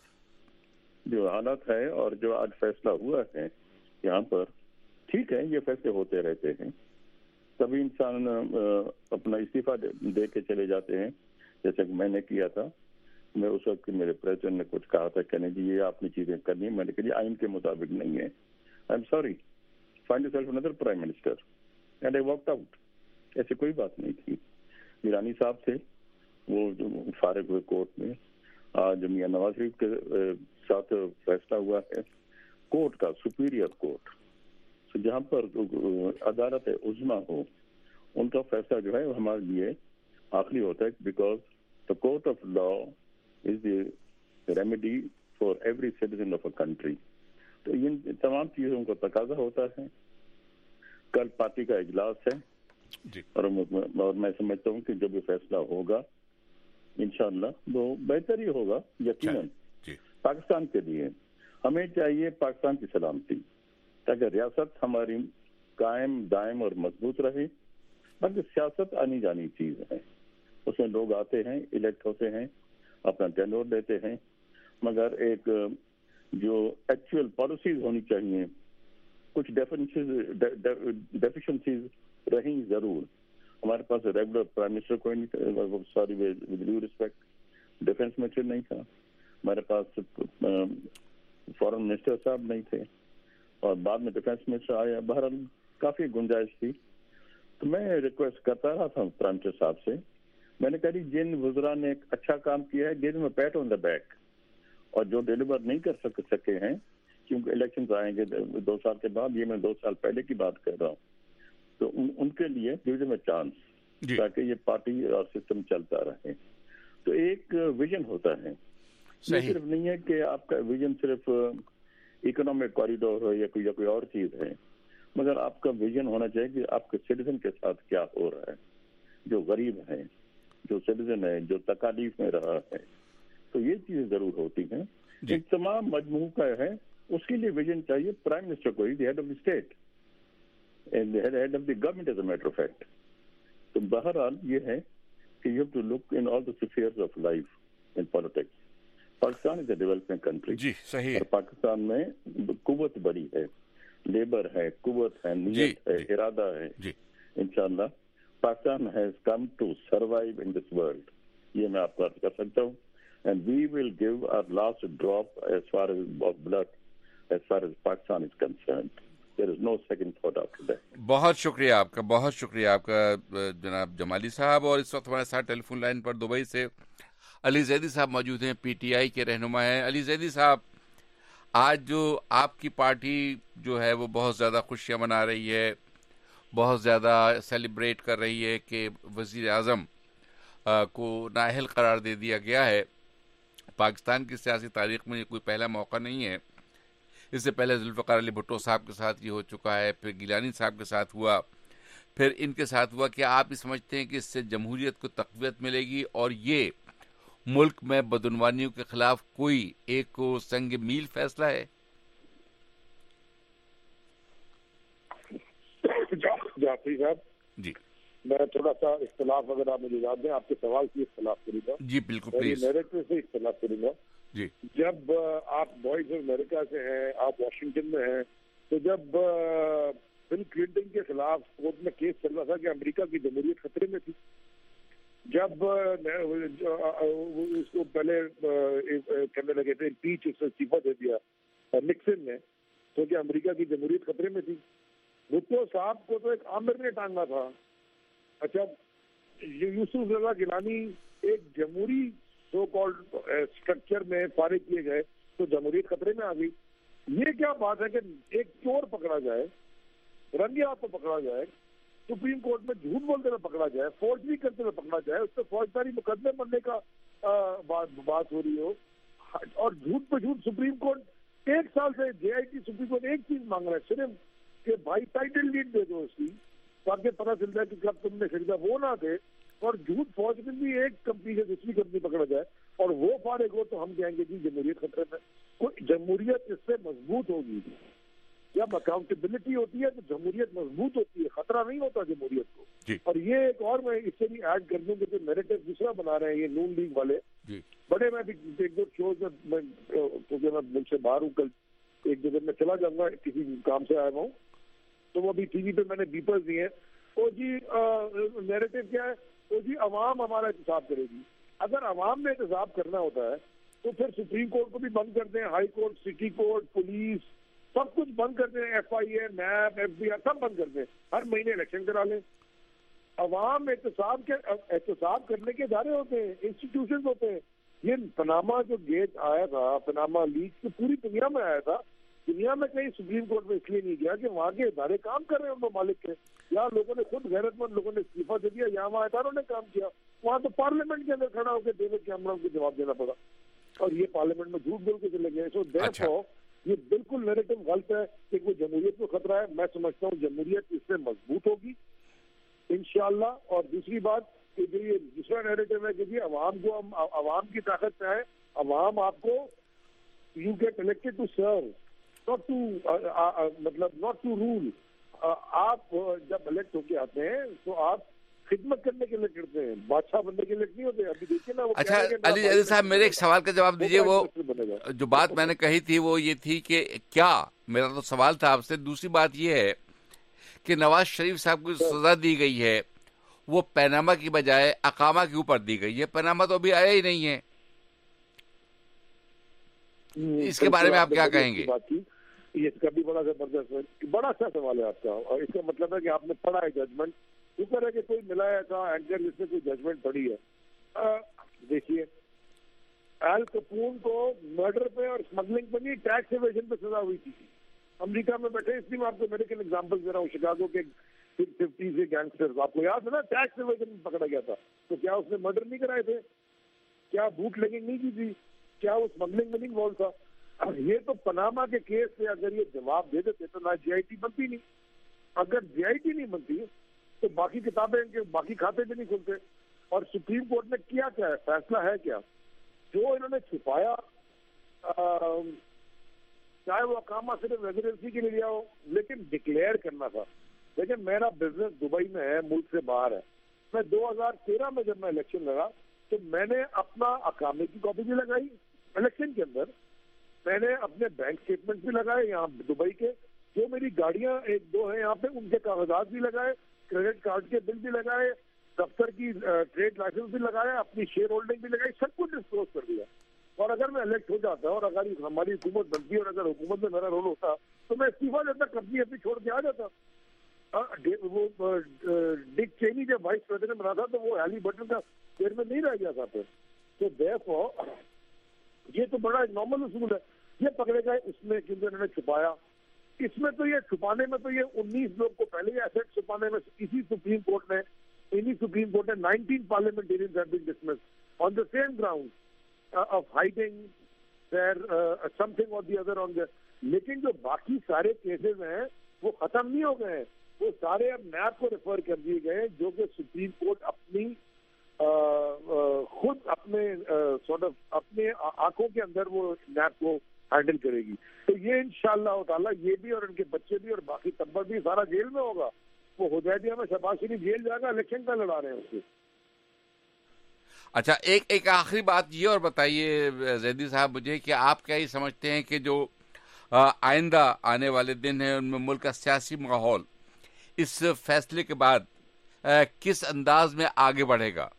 جو حالت ہے اور جو آج فیصلہ ہوا ہے یہاں پر, ٹھیک ہے یہ فیصلے ہوتے رہتے ہیں. کبھی انسان اپنا استعفیٰ دے کے چلے جاتے ہیں, جیسے کہ میں نے کیا تھا. میں اس وقت میرے پریزیڈنٹ نے کچھ کہا تھا, کہنے جی یہ آپ نے چیزیں کرنی, میں نے کہا جی آئین کے مطابق نہیں ہے, I'm sorry, find yourself another prime minister, and I walked out. ایسی کوئی بات نہیں تھی. میرانی صاحب تھے, وہ جو فارغ ہوئے کورٹ میں. آج میاں نواز شریف کے ساتھ فیصلہ ہوا ہے کورٹ کا, سپیریئر کورٹ, جہاں پر عدالت عظمیٰ ہو, ان کا فیصلہ جو ہے ہمارے لیے آخری ہوتا ہے, because the court of law is the remedy for every citizen of a country. تو ان تمام چیزوں کا تقاضا ہوتا ہے. کل پارٹی کا اجلاس ہے اور میں سمجھتا ہوں کہ جب یہ فیصلہ ہوگا انشاءاللہ وہ بہتر ہی ہوگا یقیناً پاکستان کے لیے. ہمیں چاہیے پاکستان کی سلامتی, تاکہ ریاست ہماری قائم دائم اور مضبوط رہے. باقی سیاست آنی جانی چیز ہے, اس میں لوگ آتے ہیں, الیکٹ ہوتے ہیں, اپنا ٹینور دیتے ہیں, مگر ایک جو ایکچوئل پالیسیز ہونی چاہیے, کچھ ڈیفیشنسیز رہیں ضرور. ہمارے پاس ریگولر پرائم منسٹر کوئی نہیں تھا, sorry with due respect, defence minister نہیں تھا, ہمارے پاس فارن منسٹر صاحب نہیں تھے, اور بعد میں ڈیفینس منسٹر آیا. بہرحال کافی گنجائش تھی. تو میں ریکویسٹ کرتا رہا تھا پرائم منسٹر صاحب سے, میں نے کہا جن وزراء نے ایک اچھا کام کیا ہے gave them a pat on the back, اور جو ڈیلیور نہیں کر سکے ہیں کیونکہ الیکشنز آئیں گے 2 سال کے بعد, یہ میں 2 سال پہلے کی بات کر رہا ہوں, تو ان کے لیے گیو دیم اے چانس, تاکہ یہ پارٹی اور سسٹم چلتا رہے. تو ایک ویژن ہوتا ہے. یہ صرف نہیں ہے کہ آپ کا ویژن صرف اکنامک کوریڈور ہو یا کوئی اور چیز ہے, مگر آپ کا ویژن ہونا چاہیے کہ آپ کے سٹیزن کے ساتھ کیا ہو رہا ہے, جو غریب ہے, جو سٹیزن ہے, جو تکالیف میں رہا ہے. تو یہ چیزیں ضرور ہوتی ہیں. ایک تمام مجموعہ کا ہے, اس کے لیے ویژن چاہیے. پرائم منسٹر کو ہی head of the state and head of the government as a matter of fact. تو بہرحال یہ ہے کہ you have to look in all the spheres of life in politics. Pakistan is a developing country. جی صحیح. اور پاکستان میں قوت بڑی ہے, لیبر ہے, قوت ہے, نیت ہے, ارادہ ہے. انشاءاللہ Pakistan has come to survive in this world. یہ میں آپ کو عرض کر سکتا ہوں. And we will give our last drop as far as of blood as far as Pakistan is concerned. There is no second thought after that. بہت شکریہ آپ کا, بہت شکریہ آپ کا جناب جمالی صاحب. اور اس وقت ہمارے ساتھ ٹیلی فون لائن پر دبئی سے علی زیدی صاحب موجود ہیں, پی ٹی آئی کے رہنما ہیں. علی زیدی صاحب, آج جو آپ کی پارٹی جو ہے وہ بہت زیادہ خوشیاں منا رہی ہے, بہت زیادہ سیلیبریٹ کر رہی ہے کہ وزیر اعظم کو نااہل قرار دے دیا گیا ہے. پاکستان کی سیاسی تاریخ میں یہ کوئی پہلا موقع نہیں ہے. اس سے پہلے ذوالفقار علی بھٹو صاحب کے ساتھ یہ ہو چکا ہے, پھر گیلانی صاحب کے ساتھ ہوا, پھر ان کے ساتھ ہوا. کہ آپ سمجھتے ہیں کہ اس سے جمہوریت کو تقویت ملے گی اور یہ ملک میں بدعنوانیوں کے خلاف کوئی ایک سنگ میل فیصلہ ہے؟ جعفری صاحب جی, میں تھوڑا سا اختلاف, اگر آپ مجھے یاد دیں, آپ کے سوال کی اختلاف کروں گا. جی بالکل پلیز. نیریٹو سے اختلاف کروں گا. جی, جب آپ وائس آف امریکہ سے ہیں, آپ واشنگٹن میں ہیں, تو جب بل کلنٹن کے خلاف کورٹ میں کیس چل رہا تھا کہ امریکہ کی جمہوریت خطرے میں تھی, جب اس کو پہلے کہنے لگے تھے امپیچ, اس سے استعفیٰ دے دیا نکسن نے, تو کہ امریکہ کی جمہوریت خطرے میں تھی. بھٹو صاحب کو تو ایک عامر نے ٹانگا تھا. اچھا, یوسف رضا گیلانی ایک جمہوری سو کالڈ اسٹرکچر میں فارغ کیے گئے تو جمہوریت خطرے میں آ گئی. یہ کیا بات ہے کہ ایک چور پکڑا جائے, رنگے ہاتھ پہ پکڑا جائے, سپریم کورٹ میں جھوٹ بولتے ہوئے پکڑا جائے, فوجری کرتے ہوئے پکڑا جائے, اس پہ فوجداری مقدمے بننے کا بات ہو رہی ہو, اور جھوٹ پہ جھوٹ سپریم کورٹ 1 سال سے J I T supreme court ایک چیز مانگ رہا ہے صرف کہ بھائی ٹائٹل ڈیڈ دے دو اس کی, تاکہ پتہ چل جائے کہ کب تم نے خریدا, وہ نہ دے. اور جھوٹ فوج میں بھی ایک کمپنی سے دوسری کمپنی پکڑا جائے اور وہ فارغ ہو, تو ہم کہیں گے جی جمہوریت خطرے میں. کوئی جمہوریت اس سے مضبوط ہوگی. جب اکاؤنٹیبلٹی ہوتی ہے تو جمہوریت مضبوط ہوتی ہے, خطرہ نہیں ہوتا جمہوریت کو. اور یہ ایک اور میں اس سے بھی ایڈ کر دوں کہ جو نیریٹو دوسرا بنا رہے ہیں یہ نون لیگ والے, بڑے, میں بھی ایک دو شوز میں کیونکہ میں ملک سے باہر ہوں, کل ایک دو دن میں چلا جاؤں گا, کسی کام سے آیا ہوں, تو وہ ابھی ٹی وی پہ میں نے بیپرز دیے ہیں. وہ جی نیریٹو کیا ہے, وہ جی عوام ہمارا احتساب کرے گی. اگر عوام نے احتساب کرنا ہوتا ہے تو پھر سپریم کورٹ کو بھی بند کر دیں, high court, city court, police, سب کچھ بند کر دیں, F I A, NAB, F B I, سب بند کر دیں. ہر مہینے الیکشن کرا لیں. عوام احتساب کرنے کے ادارے ہوتے ہیں, انسٹیٹیوشن ہوتے ہیں. یہ پناما جو گیٹ آیا تھا, پناما لیک, تو پوری دنیا میں آیا تھا. دنیا میں کہیں سپریم کورٹ میں اس لیے نہیں گیا کہ وہاں کے ادارے کام کر رہے ہیں ان ممالک کے, یا لوگوں نے خود غیرت مند لوگوں نے استعفیٰ دے دیا, یا وہاں اداروں نے کام کیا. وہاں تو پارلیمنٹ کے اندر کھڑا ہو کے ڈیوڈ کیمرون کو جواب دینا پڑا, اور یہ پارلیمنٹ میں جھوٹ بول کے چلے گئے. سو دیئرفور یہ بالکل نیریٹو غلط ہے کہ کوئی جمہوریت کو خطرہ ہے. میں سمجھتا ہوں جمہوریت اس سے مضبوط ہوگی انشاءاللہ. اور دوسری بات کہ جو یہ دوسرا نیریٹو ہے کہ جی عوام کو, ہم عوام کی طاقت پہ ہے, عوام آپ کو, you get elected to serve, not to rule. آپ جب الیکٹ ہو کے آتے ہیں تو آپ خدمت کرنے کے لیے کرتے ہیں, بادشاہ بننے کے لیے نہیں ہوتے. ابھی دیکھیے نا. اچھا علی صاحب, میرے ایک سوال کا جواب دیجیے. وہ جو بات میں نے کہی تھی وہ یہ تھی کہ کیا, میرا تو سوال تھا آپ سے. دوسری بات یہ ہے کہ نواز شریف صاحب کو سزا دی گئی ہے وہ پیناما کی بجائے اقامہ کے اوپر دی گئی ہے. پیناما تو ابھی آیا ہی نہیں ہے. اس کے بارے میں آپ کیا کہیں گے؟ یہ اس کا بھی بڑا زبردست, بڑا اچھا سوال ہے آپ کا. اور اس کا مطلب ہے کہ آپ نے پڑھا ہے ججمنٹ. شکر ہے کہ کوئی ملا ہے کا اینکر جس نے کوئی ججمنٹ پڑھی ہے. دیکھیے, ایل کپون کو مرڈر پہ اور اسمگلنگ پہ نہیں, ٹیکس ایویژن پہ سزا ہوئی تھی. امریکہ میں بیٹھے, اس لیے میں آپ کو میڈیکل ایگزامپل دے رہا ہوں. شکاگو کے 50 کے گینگسٹر, آپ کو یاد ہے نا, ٹیکس ایویژن میں پکڑا گیا تھا. تو کیا اس نے مرڈر نہیں کرائے تھے؟ کیا بوٹ لیگنگ نہیں کی تھی, کیا وہ اسمگلنگ وننگ وال تھا. یہ تو پناما کے کیس سے اگر یہ جواب دے دیتے تو نہ جی آئی ٹی بنتی نہیں. اگر جی آئی ٹی نہیں بنتی تو باقی کتابیں باقی کھاتے بھی نہیں کھلتے. اور سپریم کورٹ نے کیا ہے, فیصلہ ہے کیا, جو انہوں نے چھپایا, چاہے وہ اقامہ صرف ریزیڈنسی کے لیے لیا ہو, لیکن ڈکلیئر کرنا تھا. لیکن میرا بزنس دبئی میں ہے, ملک سے باہر ہے. میں 2013 میں جب میں الیکشن لڑا تو میں نے اپنا اقامے کی کاپی بھی لگائی الیکشن کے اندر, میں نے اپنے بینک اسٹیٹمنٹ بھی لگائے یہاں دبئی کے, جو میری گاڑیاں ایک دو ہیں یہاں پہ ان کے کاغذات بھی لگائے, کریڈٹ کارڈ کے بل بھی لگائے, دفتر کی ٹریڈ لائسنس بھی لگایا, اپنی شیئر ہولڈنگ بھی لگائی, سب کچھ ڈسکلوز کر دیا. اور اگر میں الیکٹ ہو جاتا اور اگر ہماری حکومت بنتی اور اگر حکومت میں میرا رول ہوتا تو میں استعفیٰ دیتا, کمپنی اپنی چھوڑ کے آ جاتا. وہ ڈک چینی جب وائس پریزیڈنٹ بنا تھا تو وہ ہیلی بٹن کا چیئرمین نہیں رہ گیا تھا پھر. تو دیکھو یہ تو بڑا نارمل اصول ہے. یہ پکڑے گئے اس میں کیونکہ انہوں نے چھپایا. اس میں تو یہ چھپانے میں تو یہ 19 لوگ کو پہلے ہی ایسٹ چھپانے میں انہی سپریم کورٹ نے 19 parliamentarians have been dismissed on the same ground of hiding their something or the other on the. لیکن جو باقی سارے کیسز ہیں وہ ختم نہیں ہو گئے ہیں, وہ سارے اب نیب کو ریفر کر دیے گئے جو کہ سپریم کورٹ اپنی خود اپنے اپنے آنکھوں کے اندر وہ نیب کو ہینڈل کرے گی. تو یہ انشاءاللہ تعالیٰ یہ بھی اور ان کے بچے بھی اور باقی تبر بھی سارا جیل میں ہوگا. وہ ہدیبیہ میں شہباز شریف جیل جائے گا, الیکشن کا لڑا رہے ہیں اس سے. اچھا, ایک آخری بات یہ اور بتائیے زیدی صاحب مجھے کہ آپ کیا ہی سمجھتے ہیں کہ جو آئندہ آنے والے دن ہیں ان میں ملک کا سیاسی ماحول اس فیصلے کے بعد کس انداز میں آگے بڑھے گا؟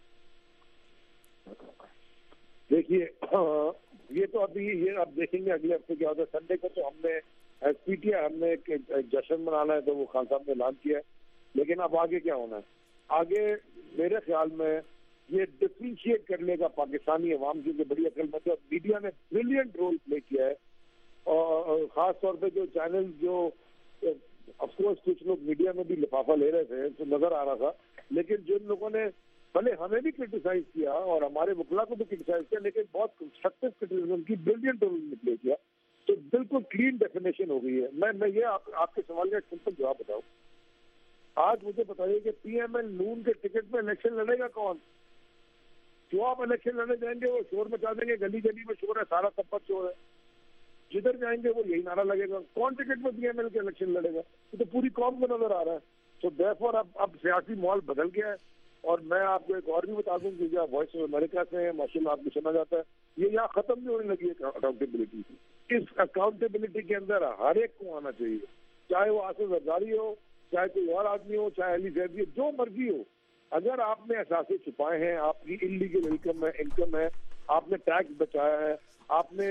دیکھیے یہ تو ابھی یہ اب دیکھیں گے اگلے ہفتے کیا ہوتا ہے. سنڈے کو تو ہم نے ایس پی ٹی ہم نے ایک جشن منانا ہے تو وہ خان صاحب نے اعلان کیا ہے. لیکن اب آگے کیا ہونا ہے, آگے میرے خیال میں یہ ڈفرینشیٹ کر لے گا پاکستانی عوام کی کہ بڑی عقل مند ہے. میڈیا نے بریلینٹ رول پلے کیا ہے, اور خاص طور پہ جو چینل جو آف کورس کچھ لوگ میڈیا میں بھی لفافہ لے رہے تھے تو نظر آ رہا تھا, لیکن جن لوگوں نے بھلے ہمیں بھی کرٹیسائز کیا اور ہمارے وکلا کو بھی کرٹیسائز کیا, لیکن بہت کنسٹرکٹیو کرٹیسزم کی بریلینٹ رول نے پلے کیا, تو بالکل کلین ڈیفینیشن ہو گئی ہے. میں یہ آپ کے سوال کا ایک سمپل جواب بتاؤں. آج مجھے بتائیے کہ پی ایم ایل نون کے ٹکٹ میں الیکشن لڑے گا کون؟ جو آپ الیکشن لڑنے جائیں گے وہ شور مچا دیں گے, گلی گلی میں شور ہے, سارا تبر شور ہے, جدھر جائیں گے وہ یہی نعرہ لگے گا. کون ٹکٹ میں پی ایم ایل کے الیکشن لڑے گا؟ یہ تو پوری قوم کو نظر آ رہا ہے. تو دیرفور اب سیاسی ماحول بدل گیا ہے. اور میں آپ کو ایک اور بھی بتا دوں کہ جو وائس آف امریکہ سے ہیں ماشاء اللہ آپ کو سنا جاتا ہے, یہ یہاں ختم نہیں ہونے لگی ہے اکاؤنٹیبلٹی. اس اکاؤنٹیبلٹی کے اندر ہر ایک کو آنا چاہیے, چاہے وہ آصف زرداری ہو, چاہے کوئی اور آدمی ہو, چاہے علی زیدی, جو مرضی ہو. اگر آپ نے اثاثے چھپائے ہیں, آپ کی انلیگل انکم ہے, آپ نے ٹیکس بچایا ہے, آپ نے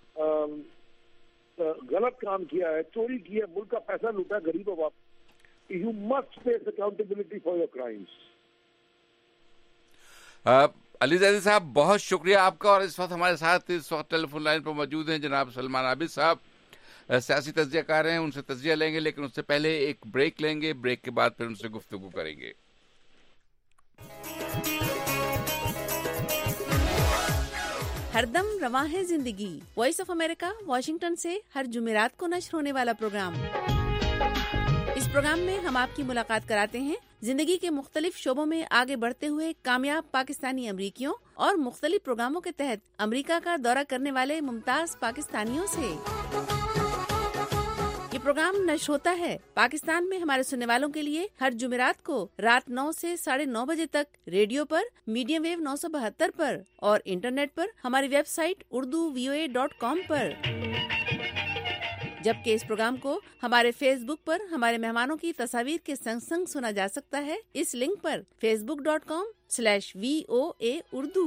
غلط کام کیا ہے, چوری کی ہے, ملک کا پیسہ لوٹا ہے غریب عوام, you must face accountability for your crimes. Ali Zaidi صاحب بہت شکریہ آپ کا. اور اس وقت ہمارے ساتھ اس وقت ٹیلی فون لائن پر موجود ہیں جناب سلمان عابد صاحب, سیاسی تجزیہ کار ہیں. ان سے تجزیہ لیں گے, لیکن اس سے پہلے ایک بریک لیں گے. بریک کے بعد پھر ان سے گفتگو کریں گے. ہر دم رواں ہے زندگی. وائس آف امریکہ واشنگٹن سے ہر جمعرات کو نشر ہونے والا پروگرام. اس پروگرام میں ہم آپ کی ملاقات کراتے ہیں زندگی کے مختلف شعبوں میں آگے بڑھتے ہوئے کامیاب پاکستانی امریکیوں اور مختلف پروگراموں کے تحت امریکہ کا دورہ کرنے والے ممتاز پاکستانیوں سے. یہ پروگرام نشر ہوتا ہے پاکستان میں ہمارے سننے والوں کے لیے ہر جمعرات کو رات 9 سے 9:30 بجے تک ریڈیو پر میڈیم ویو 972 پر اور انٹرنیٹ پر ہماری ویب سائٹ urduvoa.com پر. جبکہ اس پروگرام کو ہمارے فیس بک پر ہمارے مہمانوں کی تصاویر کے سنگ سنگ سنا جا سکتا ہے اس لنک پر facebook.com/VOA Urdu.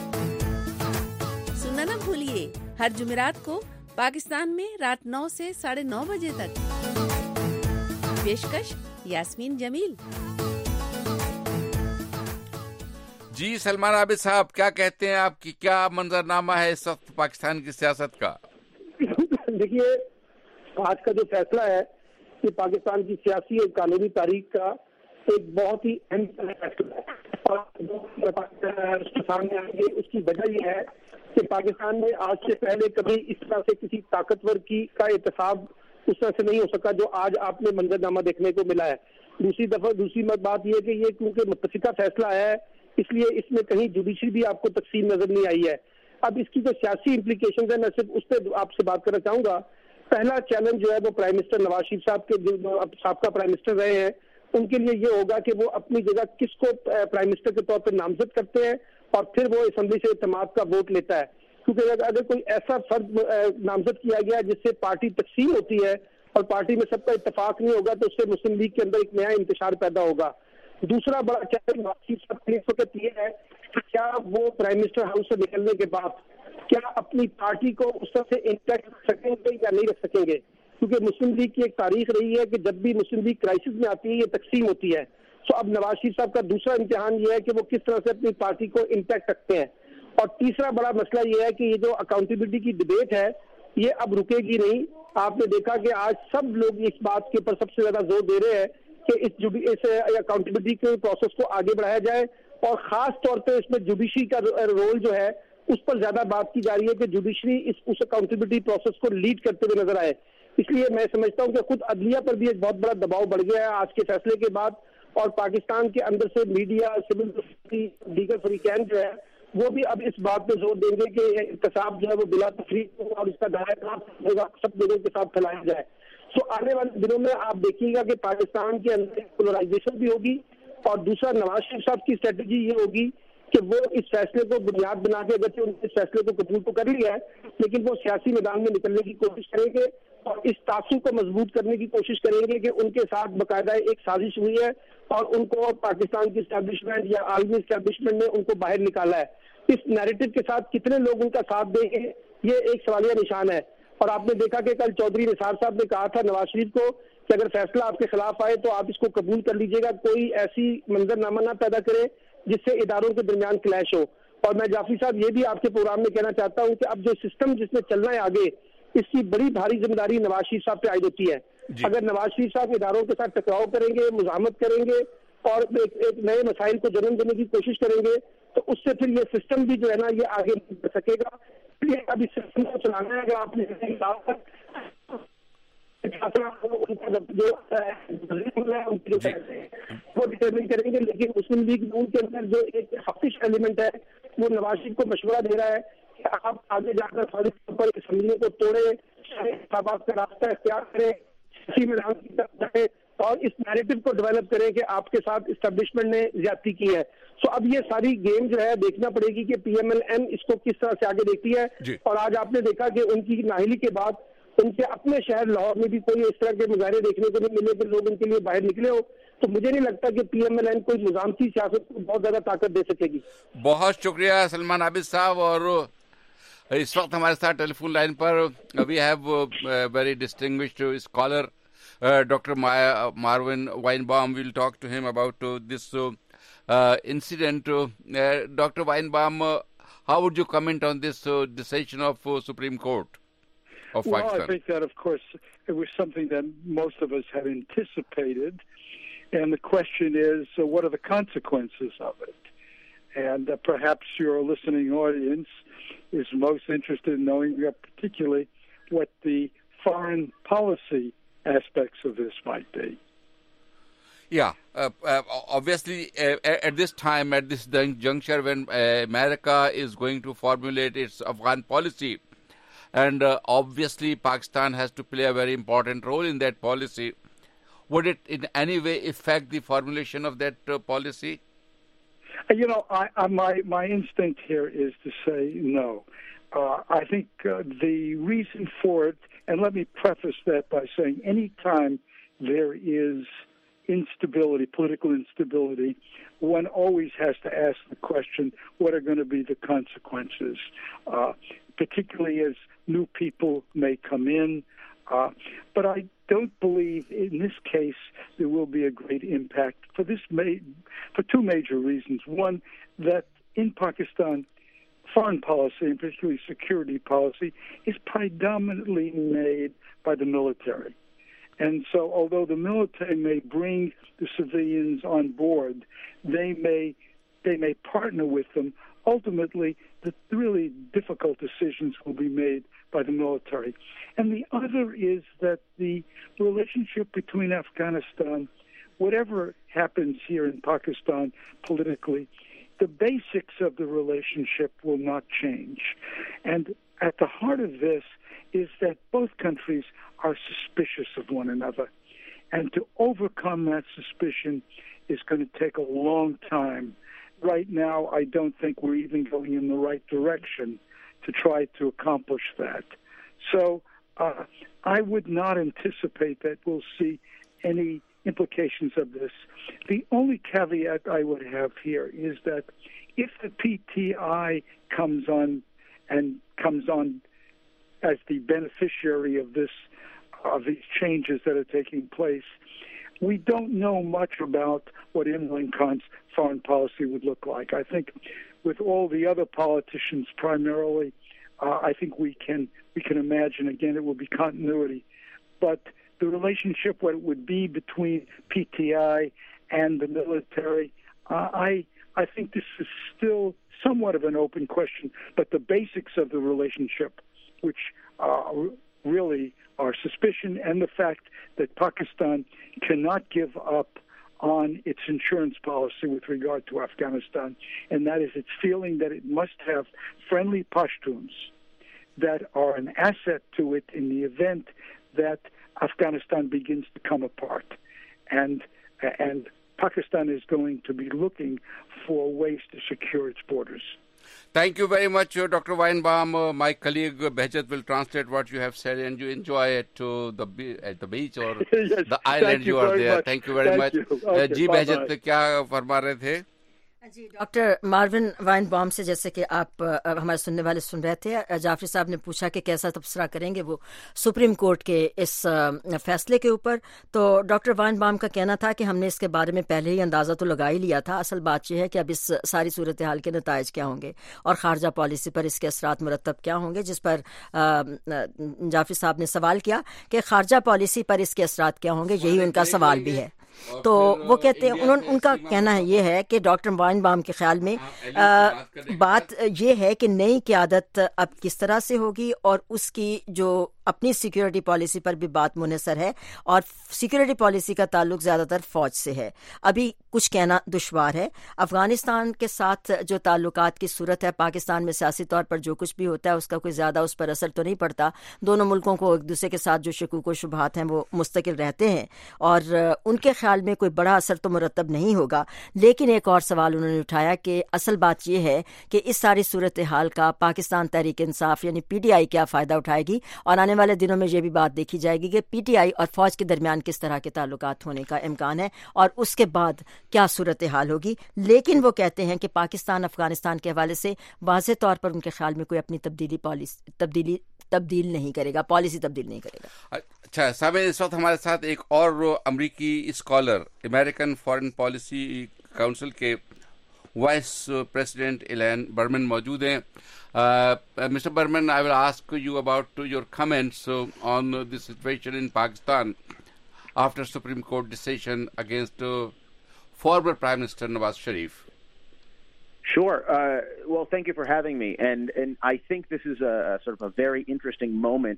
سننا نہ بھولیے ہر جمعرات کو پاکستان میں رات 9 سے 9:30 بجے تک. پیشکش یاسمین جمیل. جی سلمان عابد صاحب کیا کہتے ہیں, آپ کی کیا منظرنامہ ہے اس وقت پاکستان کی سیاست کا؟ دیکھیے آج کا جو فیصلہ ہے یہ پاکستان کی سیاسی اور قانونی تاریخ کا ایک بہت ہی اہم فیصلہ ہے اور اس کے سامنے آئیں گے. اس کی وجہ یہ ہے کہ پاکستان میں آج سے پہلے کبھی اس طرح سے کسی طاقتور کا احتساب اس طرح سے نہیں ہو سکا جو آج آپ نے منظرنامہ دیکھنے کو ملا ہے. دوسری بات یہ کہ یہ کیونکہ متفقہ فیصلہ آیا ہے اس لیے اس میں کہیں جوڈیشری بھی آپ کو تقسیم نظر نہیں آئی ہے. اب اس کی جو سیاسی امپلیکیشنز ہیں میں صرف اس پہ آپ سے بات کرنا چاہوں گا. پہلا چیلنج جو ہے وہ پرائم منسٹر نواز شریف صاحب کے جو سابقہ پرائم منسٹر رہے ہیں ان کے لیے یہ ہوگا کہ وہ اپنی جگہ کس کو پرائم منسٹر کے طور پر نامزد کرتے ہیں اور پھر وہ اسمبلی سے اعتماد کا ووٹ لیتا ہے. کیونکہ اگر کوئی ایسا فرد نامزد کیا گیا جس سے پارٹی تقسیم ہوتی ہے اور پارٹی میں سب کا اتفاق نہیں ہوگا تو اس سے مسلم لیگ کے اندر ایک نیا انتشار پیدا ہوگا. دوسرا بڑا چیلنج نواز شریف صاحب کے وقت یہ ہے کہ کیا وہ پرائم منسٹر ہاؤس سے نکلنے کے بعد کیا اپنی پارٹی کو اس طرح سے انٹیکٹ رکھ سکیں گے یا نہیں رکھ سکیں گے. کیونکہ مسلم لیگ کی ایک تاریخ رہی ہے کہ جب بھی مسلم لیگ کرائسس میں آتی ہے یہ تقسیم ہوتی ہے. سو اب نواز شریف صاحب کا دوسرا امتحان یہ ہے کہ وہ کس طرح سے اپنی پارٹی کو انٹیکٹ رکھتے ہیں. اور تیسرا بڑا مسئلہ یہ ہے کہ یہ جو اکاؤنٹیبلٹی کی ڈبیٹ ہے یہ اب رکے گی نہیں. آپ نے دیکھا کہ آج سب لوگ اس بات کے اوپر سب سے زیادہ زور دے رہے ہیں کہ اس اکاؤنٹیبلٹی کے پروسیس کو آگے بڑھایا جائے اور خاص طور پہ اس میں جوڈیشری کا رول جو ہے اس پر زیادہ بات کی جا رہی ہے کہ جوڈیشری اس اکاؤنٹیبلٹی پروسیس کو لیڈ کرتے ہوئے نظر آئے. اس لیے میں سمجھتا ہوں کہ خود عدلیہ پر بھی ایک بہت بڑا دباؤ بڑھ گیا ہے آج کے فیصلے کے بعد اور پاکستان کے اندر سے میڈیا سول سوسائٹی دیگر فریقین جو ہے وہ بھی اب اس بات پہ زور دیں گے کہ احتساب جو ہے وہ بلا تفریق ہو اور اس کا دائرہ سب لوگوں کے ساتھ پھیلایا جائے. سو آنے والے دنوں میں آپ دیکھیے گا کہ پاکستان کے اندر پولرائزیشن بھی ہوگی اور دوسرا نواز شریف صاحب کی اسٹریٹجی یہ ہوگی کہ وہ اس فیصلے کو بنیاد بنا کے اگرچہ ان اس فیصلے کو قبول تو کر لیا ہے لیکن وہ سیاسی میدان میں نکلنے کی کوشش کریں گے اور اس تعصب کو مضبوط کرنے کی کوشش کریں گے کہ ان کے ساتھ باقاعدہ ایک سازش ہوئی ہے اور ان کو پاکستان کی اسٹیبلشمنٹ یا عالمی اسٹیبلشمنٹ نے ان کو باہر نکالا ہے. اس نیریٹو کے ساتھ کتنے لوگ ان کا ساتھ دیں گے یہ ایک سوالیہ نشان ہے. اور آپ نے دیکھا کہ کل چودھری نثار صاحب نے کہا تھا نواز شریف کو کہ اگر فیصلہ آپ کے خلاف آئے تو آپ اس کو قبول کر لیجیے گا, کوئی ایسی منظرنامہ نہ پیدا کرے جس سے اداروں کے درمیان کلیش ہو. اور میں جعفری صاحب یہ بھی آپ کے پروگرام میں کہنا چاہتا ہوں کہ اب جو سسٹم جس میں چلنا ہے آگے اس کی بڑی بھاری ذمہ داری نواز شریف صاحب پہ عائد ہوتی ہے. اگر نواز شریف صاحب اداروں کے ساتھ ٹکراؤ کریں گے, مزاحمت کریں گے اور ایک نئے مسائل کو جنم دینے کی کوشش کریں گے تو اس سے پھر یہ سسٹم بھی جو ہے نا یہ آگے نہیں بڑھ سکے گا. اس لیے اب اس سسٹم کو چلانا ہے. اگر آپ نے وہ ڈٹرمن کریں گے لیکن مسلم لیگ نون کے اندر جو ایک خفش ایلیمنٹ ہے وہ نواز شریف کو مشورہ دے رہا ہے کہ آپ آگے جا کر فوری طور پر اسمبلیوں کو توڑیں, انتخابات کا راستہ اختیار کریں, سیاسی میدان کی طرف جائیں اور اس نیریٹو کو ڈیولپ کریں کہ آپ کے ساتھ اسٹیبلشمنٹ نے زیادتی کی ہے. سو اب یہ ساری گیم جو ہے دیکھنا پڑے گی کہ پی ایم ایل این اس کو کس طرح سے آگے دیکھتی ہے. اور آج آپ نے دیکھا کہ ان کی نااہلی کے بعد ان کے اپنے شہر لاہور میں بھی کوئی اس طرح کے مظاہرے دیکھنے کو نہیں ملے کہ لوگ ان کے لیے باہر نکلے ہو. تو مجھے نہیں لگتا کہ پی ایم ایل این کوئی نظامتی سیاست کو بہت زیادہ طاقت دے سکے گی. بہت شکریہ سلمان عابد صاحب. اور اس وقت ہمارے ساتھ ٹیلی فون لائن پر we have very distinguished scholar Dr. Marvin Weinbaum. We'll talk to him about this incident. Dr. Weinbaum, how would you comment on this decision of Supreme Court of Pakistan? Well, I think that, of course, it was something that most of us had anticipated. And the question is, what are the consequences of it? And perhaps your listening audience is most interested in knowing particularly what the foreign policy aspects of this might be. Yeah, obviously at this time, at this juncture when America is going to formulate its Afghan policy, and obviously Pakistan has to play a very important role in that policy, would it in any way affect the formulation of that policy? You know, my instinct here is to say no. I think the reason for it, and let me preface that by saying any time there is instability, political instability, one always has to ask the question, what are going to be the consequences, particularly as new people may come in. But I don't believe in this case there will be a great impact for two major reasons. One, that in Pakistan, foreign policy, and particularly security policy, is predominantly made by the military. And so although the military may bring the civilians on board, they may partner with them. Ultimately, the really difficult decisions will be made by the military. And the other is that the relationship between Afghanistan, whatever happens here in Pakistan politically, the basics of the relationship will not change. And at the heart of this is that both countries are suspicious of one another. And to overcome that suspicion is going to take a long time. Right now, I don't think we're even going in the right direction to try to accomplish that. So I would not anticipate that we'll see any implications of this. The only caveat I would have here is that if the PTI comes on as the beneficiary of these changes that are taking place, we don't know much about what Imran Khan's foreign policy would look like. I think with all the other politicians primarily, I think we can imagine, again, it will be continuity. But the relationship, what it would be between PTI and the military, I think this is still somewhat of an open question. But the basics of the relationship, which really are suspicion and the fact that Pakistan cannot give up on its insurance policy with regard to Afghanistan, and that is its feeling that it must have friendly Pashtuns that are an asset to it in the event that Afghanistan begins to come apart. And Pakistan is going to be looking for ways to secure its borders. Thank you very much, Dr. Weinbaum. My colleague Behjat will translate what you have said, and you enjoy it at the beach or yes, the island you are there. Much. Thank you very much. Okay, जी behjat क्या फरमा रहे थे? जी doctor Marvin वाइनबाum से जैसे कि आप हमारे सुनने वाले सुन रहे थे, जाफरी साहब ने पूछा कि कैसा तबसरा करेंगे वो सुप्रीम कोर्ट के इस फैसले के ऊपर। तो डॉक्टर वाइनबाum का कहना था कि हमने इसके बारे में पहले ही अंदाज़ा तो लगा ही लिया था, असल बात यह है कि अब इस सारी सूरत हाल के नताइज क्या होंगे और खारजा पॉलिसी पर इसके असरात मुरतब क्या होंगे, जिस पर जाफरी साहब ने सवाल किया कि खारजा पॉलिसी पर इसके असरात क्या होंगे, यही उनका सवाल भी है। तो वो कहते हैं, उनका कहना है ये है कि डॉक्टर वाइनबाum के ख्याल में बात ये है कि नई क़यादत अब किस तरह से होगी और उसकी जो अपनी सिक्योरिटी पॉलिसी पर भी बात मुनहसर है और सिक्योरिटी पॉलिसी का ताल्लुक ज़्यादातर फ़ौज से है। अभी कुछ कहना दुश्वार है। अफ़गानिस्तान के साथ जो ताल्लुकात की सूरत है, पाकिस्तान में सियासी तौर पर जो कुछ भी होता है उसका कोई ज़्यादा उस पर असर तो नहीं पड़ता। दोनों मुल्कों को एक दूसरे के साथ जो शकूक व शुबहात हैं वो मुस्तकिल रहते हैं और उनके ख्याल में कोई बड़ा असर तो मुरतब नहीं होगा। लेकिन एक और सवाल उन्होंने उठाया कि असल बात यह है कि इस सारी सूरत हाल का पाकिस्तान तहरीक इंसाफ यानी PTI क्या फ़ायदा उठाएगी और आने वाले दिनों में ये भी बात देखी जाएगी कि PTI और फौज के दरमियान किस तरह के ताल्लुकात होने का इम्कान है और उसके बाद क्या सूरत हाल होगी। लेकिन वो कहते हैं कि पाकिस्तान अफगानिस्तान के हवाले से वाज़ेह तौर पर उनके ख्याल में कोई अपनी तब्दील नहीं करेगा, पॉलिसी तब्दील नहीं करेगा। अच्छा सामने इस वक्त हमारे साथ एक और अमरीकी scholar, American foreign policy council के वाइस प्रेसिडेंट इलैन बर्मन मौजूद हैं। Mr. Berman, I will ask you about your comments on the situation in Pakistan after Supreme Court decision against former Prime Minister Nawaz Sharif. Sure. Well, thank you for having me. And I think this is a sort of a very interesting moment.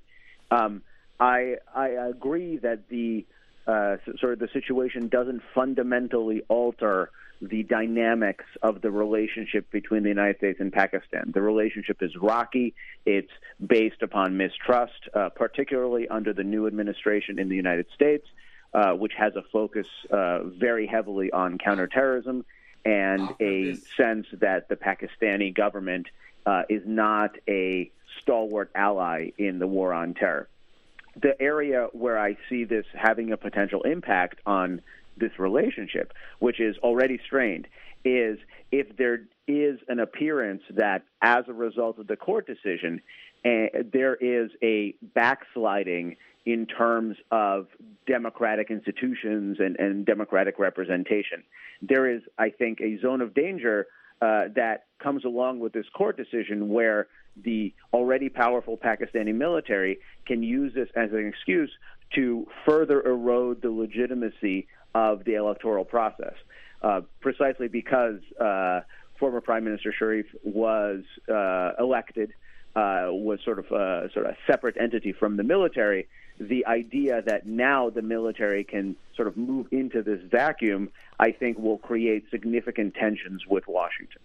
I agree that the sort of the situation doesn't fundamentally alter the dynamics of the relationship between the United States and Pakistan. The relationship is rocky. It's based upon mistrust, particularly under the new administration in the United States, which has a focus very heavily on counterterrorism and a sense that the Pakistani government is not a stalwart ally in the war on terror. The area where I see this having a potential impact on this relationship, which is already strained, is if there is an appearance that as a result of the court decision, there is a backsliding in terms of democratic institutions and democratic representation. There is, I think, a zone of danger that comes along with this court decision where the already powerful Pakistani military can use this as an excuse to further erode the legitimacy of the electoral process, precisely because former Prime Minister Sharif was elected, was sort of a separate entity from the military. The idea that now the military can sort of move into this vacuum, I think, will create significant tensions with Washington.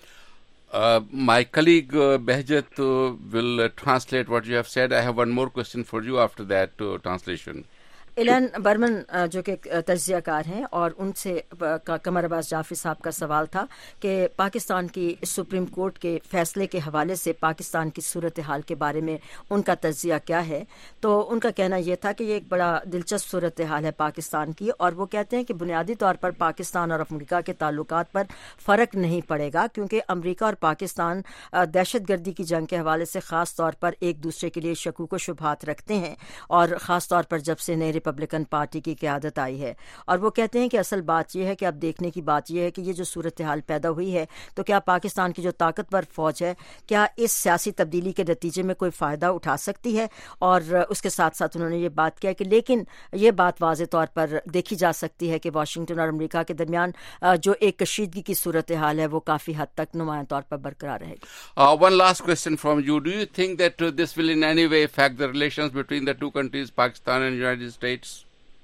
My colleague Behjat will translate what you have said. I have one more question for you after that translation. इलान Burman जो कि तज्जियाकार हैं और उनसे कमर अब्बास जाफरी साहब का सवाल था कि पाकिस्तान की सुप्रीम कोर्ट के फैसले के हवाले से पाकिस्तान की सूरत हाल के बारे में उनका तज्जिया क्या है। तो उनका कहना यह था कि ये एक बड़ा दिलचस्प सूरत हाल है पाकिस्तान की, और वो कहते हैं कि बुनियादी तौर पर पाकिस्तान और अमरीका के ताल्लुकात पर फ़र्क नहीं पड़ेगा, क्योंकि अमरीका और पाकिस्तान दहशतगर्दी की जंग के हवाले से ख़ास तौर पर एक दूसरे के लिए शकूक व शुबहात रखते हैं, और ख़ास तौर पर जब से नई रिपब्लिकन पार्टी की क़यादत आई है। और वो कहते हैं कि असल बात यह है कि अब देखने की बात यह है कि ये जो सूरत हाल पैदा हुई है, तो क्या पाकिस्तान की जो ताकतवर फ़ौज है क्या इस सियासी तब्दीली के नतीजे में कोई फ़ायदा उठा सकती है। और उसके साथ साथ उन्होंने ये बात किया कि लेकिन ये बात वाज़े तौर पर देखी जा सकती है कि वाशिंगटन और अमेरिका के दरमियान जो एक कशीदगी की सूरत हाल है वो काफ़ी हद तक नुमाया तौर पर बरकरार रहेगी। One last question from you. Do you think that this will in any way affect the relations between the two countries, Pakistan and United States?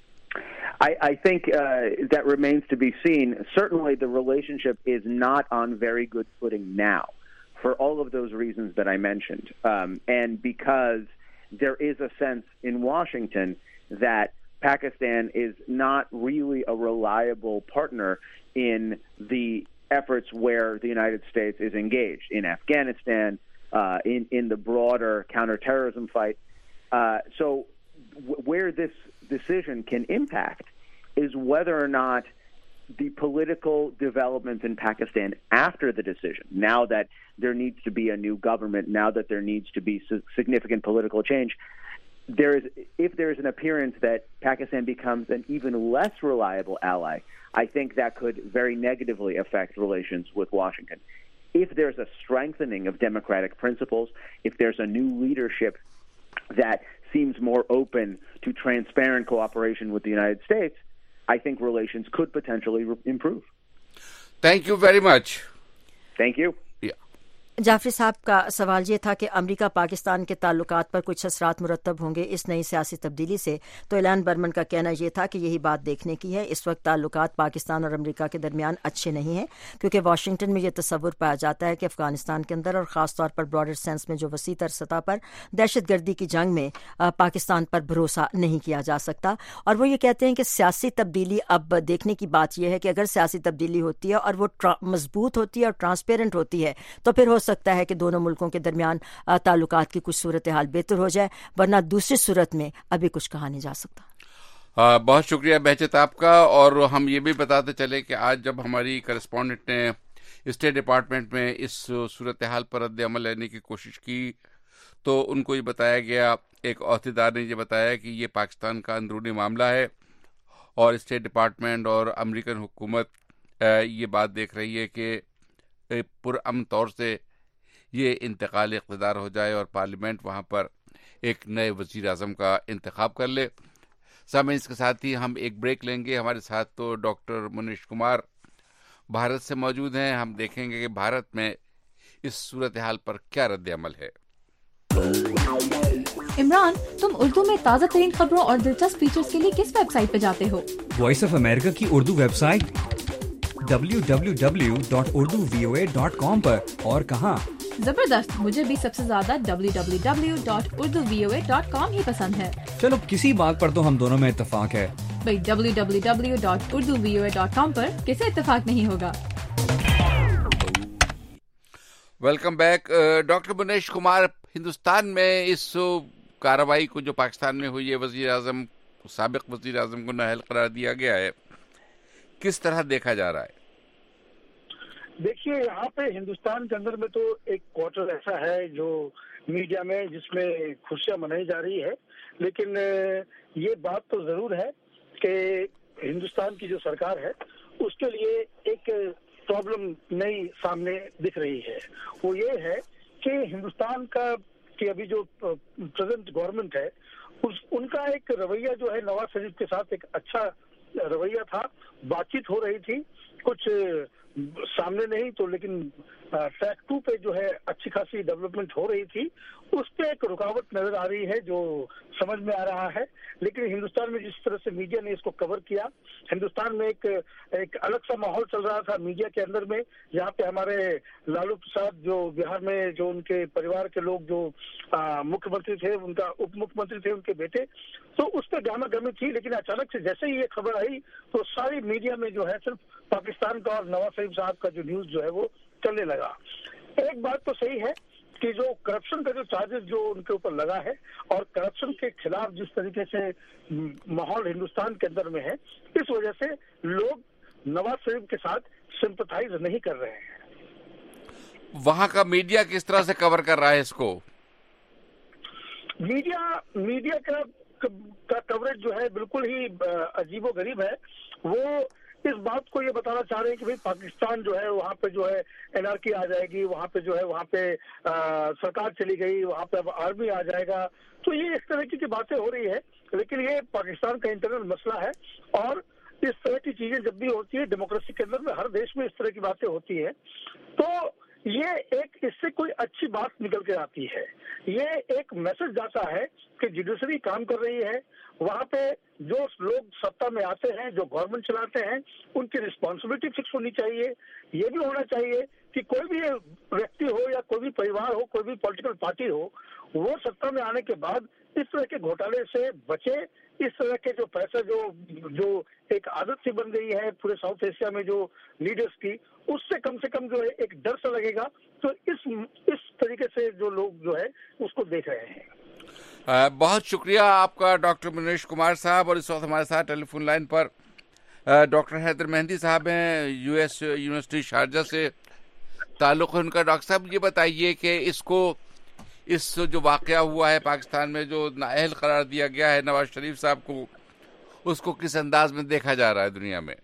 I think that remains to be seen. Certainly the relationship is not on very good footing now for all of those reasons that I mentioned. And because there is a sense in Washington that Pakistan is not really a reliable partner in the efforts where the United States is engaged, in Afghanistan, in the broader counterterrorism fight. So where this decision can impact is whether or not the political developments in Pakistan after the decision, now that there needs to be a new government, now that there needs to be significant political change, if there is an appearance that Pakistan becomes an even less reliable ally, I think that could very negatively affect relations with Washington. If there's a strengthening of democratic principles, if there's a new leadership that seems more open to transparent cooperation with the United States, I think relations could potentially improve. Thank you very much. Thank you. Jafri साहब का सवाल ये था कि America Pakistan के ताल्लुकात पर कुछ असरात मुरतब होंगे इस नई सियासी तब्दीली से। तो इलान बर्मन का कहना ये था कि यही बात देखने की है। इस वक्त ताल्लुकात पाकिस्तान और अमेरिका के दरमियान अच्छे नहीं हैं, क्योंकि वाशिंगटन में ये तस्वुर पाया जाता है कि अफगानिस्तान के अंदर और ख़ास तौर पर ब्रॉडर सेंस में जो वसी तर सतह पर दहशतगर्दी की जंग में पाकिस्तान पर भरोसा नहीं किया जा सकता। और वो ये कहते हैं कि सियासी तब्दीली अब देखने की बात यह है कि अगर सियासी तब्दीली होती है और वो मजबूत होती है और ट्रांसपेरेंट होती है तो फिर हो सकता है कि दोनों मुल्कों के दरमियान ताल्लुकात की कुछ सूरत हाल बेहतर हो जाए, वरना दूसरी सूरत में अभी कुछ कहा नहीं जा सकता। बहुत शुक्रिया बहजत आपका। और हम ये भी बताते चले कि आज जब हमारी करेस्पॉन्डेंट ने स्टेट डिपार्टमेंट में इस सूरत हाल पर रद्द अमल लेने की कोशिश की तो उनको ये बताया गया, एक अहदेदार ने ये बताया कि ये पाकिस्तान का अंदरूनी मामला है और स्टेट डिपार्टमेंट और अमेरिकन हुकूमत ये बात देख रही है कि पुरअमन तौर से ये इंतकाल इक़्तिदार हो जाए और पार्लियामेंट वहाँ पर एक नए वज़ीर आज़म का इंतखाब कर ले। सामईन, इसके साथ ही हम एक ब्रेक लेंगे। हमारे साथ तो डॉक्टर मुनीश कुमार भारत से मौजूद हैं। हम देखेंगे कि भारत में इस सूरत हाल पर क्या रद्द अमल है। इमरान, तुम उर्दू में ताज़ा तरीन खबरों और दिलचस्प फीचर्स के लिए किस वेबसाइट पे जाते हो? वॉइस ऑफ अमेरिका की उर्दू वेबसाइट www.urduvoa.com पर। और कहाँ? जबरदस्त, मुझे भी सबसे ज्यादा www.urduvoa.com ही पसंद है। चलो किसी बात पर तो हम दोनों में इत्तेफाक है। भाई www.urduvoa.com पर किसे इत्तेफाक नहीं होगा। Welcome back. Doctor Munish Kumar, Hindustan में इस कार्रवाई को जो पाकिस्तान में हुई है, वजीर आजम, साबिक वजीर आजम को नाअहल करार दिया गया है, किस तरह देखा जा रहा है? देखिए, यहाँ पे हिंदुस्तान के अंदर में तो एक क्वार्टर ऐसा है जो मीडिया में जिसमें खुशियां मनाई जा रही है, लेकिन ये बात तो जरूर है कि हिंदुस्तान की जो सरकार है उसके लिए एक प्रॉब्लम नई सामने दिख रही है। वो ये है कि हिंदुस्तान का कि अभी जो प्रेजेंट गवर्नमेंट है ان کا ایک رویہ جو ہے نواز شریف کے ساتھ ایک اچھا رویہ تھا, بات چیت ہو رہی تھی, کچھ سامنے نہیں تو لیکن ٹریک 2 پہ جو ہے اچھی خاصی ڈیولپمنٹ ہو رہی تھی. اس پہ ایک رکاوٹ نظر آ رہی ہے جو سمجھ میں آ رہا ہے. لیکن ہندوستان میں جس طرح سے میڈیا نے اس کو کور کیا, ہندوستان میں ایک الگ سا ماحول چل رہا تھا میڈیا کے اندر میں, جہاں پہ ہمارے لالو پرساد جو بہار میں جو ان کے پریوار کے لوگ جو مکھیہ منتری تھے, ان کا اپ مکھیہ منتری تھے ان کے بیٹے, تو اس پہ گہما گہمی تھی. لیکن اچانک سے جیسے ہی یہ خبر آئی تو ساری میڈیا میں جو ہے صرف پاکستان کا اور نواز شریف صاحب کا جو نیوز جو ہے وہ چلنے لگا. ایک بات تو صحیح ہے کہ جو کرپشن کا جو چارجز جو ان کے اوپر لگا ہے اور کرپشن کے خلاف جس طریقے سے ماحول ہندوستان کے اندر میں ہے, اس وجہ سے لوگ نواز شریف کے ساتھ سمپتھائز نہیں کر رہے ہیں. وہاں کا میڈیا کس طرح سے کور کر رہا ہے اس کو؟ میڈیا کا کوریج جو ہے بالکل ہی عجیب و غریب ہے. وہ اس بات کو یہ بتانا چاہ رہے ہیں کہ بھئی پاکستان جو ہے وہاں پہ جو ہے انارکی آ جائے گی, وہاں پہ جو ہے وہاں پہ سرکار چلی گئی, وہاں پہ آرمی آ جائے گا. تو یہ اس طرح کی باتیں ہو رہی ہے, لیکن یہ پاکستان کا انٹرنل مسئلہ ہے. اور اس طرح کی چیزیں جب بھی ہوتی ہے ڈیموکریسی کے اندر میں, ہر دیش میں اس طرح کی باتیں ہوتی ہیں, تو یہ ایک اس سے کوئی اچھی بات نکل کے آتی ہے. یہ ایک میسج جاتا ہے کہ جوڈیشری کام کر رہی ہے, وہاں پہ جو لوگ سत्ता میں آتے ہیں, جو گورنمنٹ چلاتے ہیں, ان کی رسپانسبلٹی فکس ہونی چاہیے. یہ بھی ہونا چاہیے کہ کوئی بھی ویکتی ہو یا کوئی بھی پریوار ہو, کوئی بھی پولیٹیکل پارٹی ہو, وہ سत्ता میں آنے کے بعد اس طرح کے گھوٹالے سے بچے. اس طرح کے جو پیسے جو ایک عادت سی بن گئی ہے پورے ساؤتھ ایشیا میں جو لیڈرز کی, اس سے کم جو ہے ایک ڈر سا لگے گا. تو اس طریقے سے جو لوگ جو ہے اس کو دیکھ رہے ہیں. بہت شکریہ آپ کا ڈاکٹر منیش کمار صاحب. اور اس وقت ہمارے ساتھ ٹیلی فون لائن پر ڈاکٹر حیدر مہندی صاحب ہیں, US یونیورسٹی شارجہ سے تعلق ہے ان کا. ڈاکٹر صاحب یہ بتائیے کہ اس جو واقعہ ہوا ہے پاکستان میں, جو نااہل قرار دیا گیا ہے نواز شریف صاحب کو, اس کو کس انداز میں دیکھا جا رہا ہے دنیا میں؟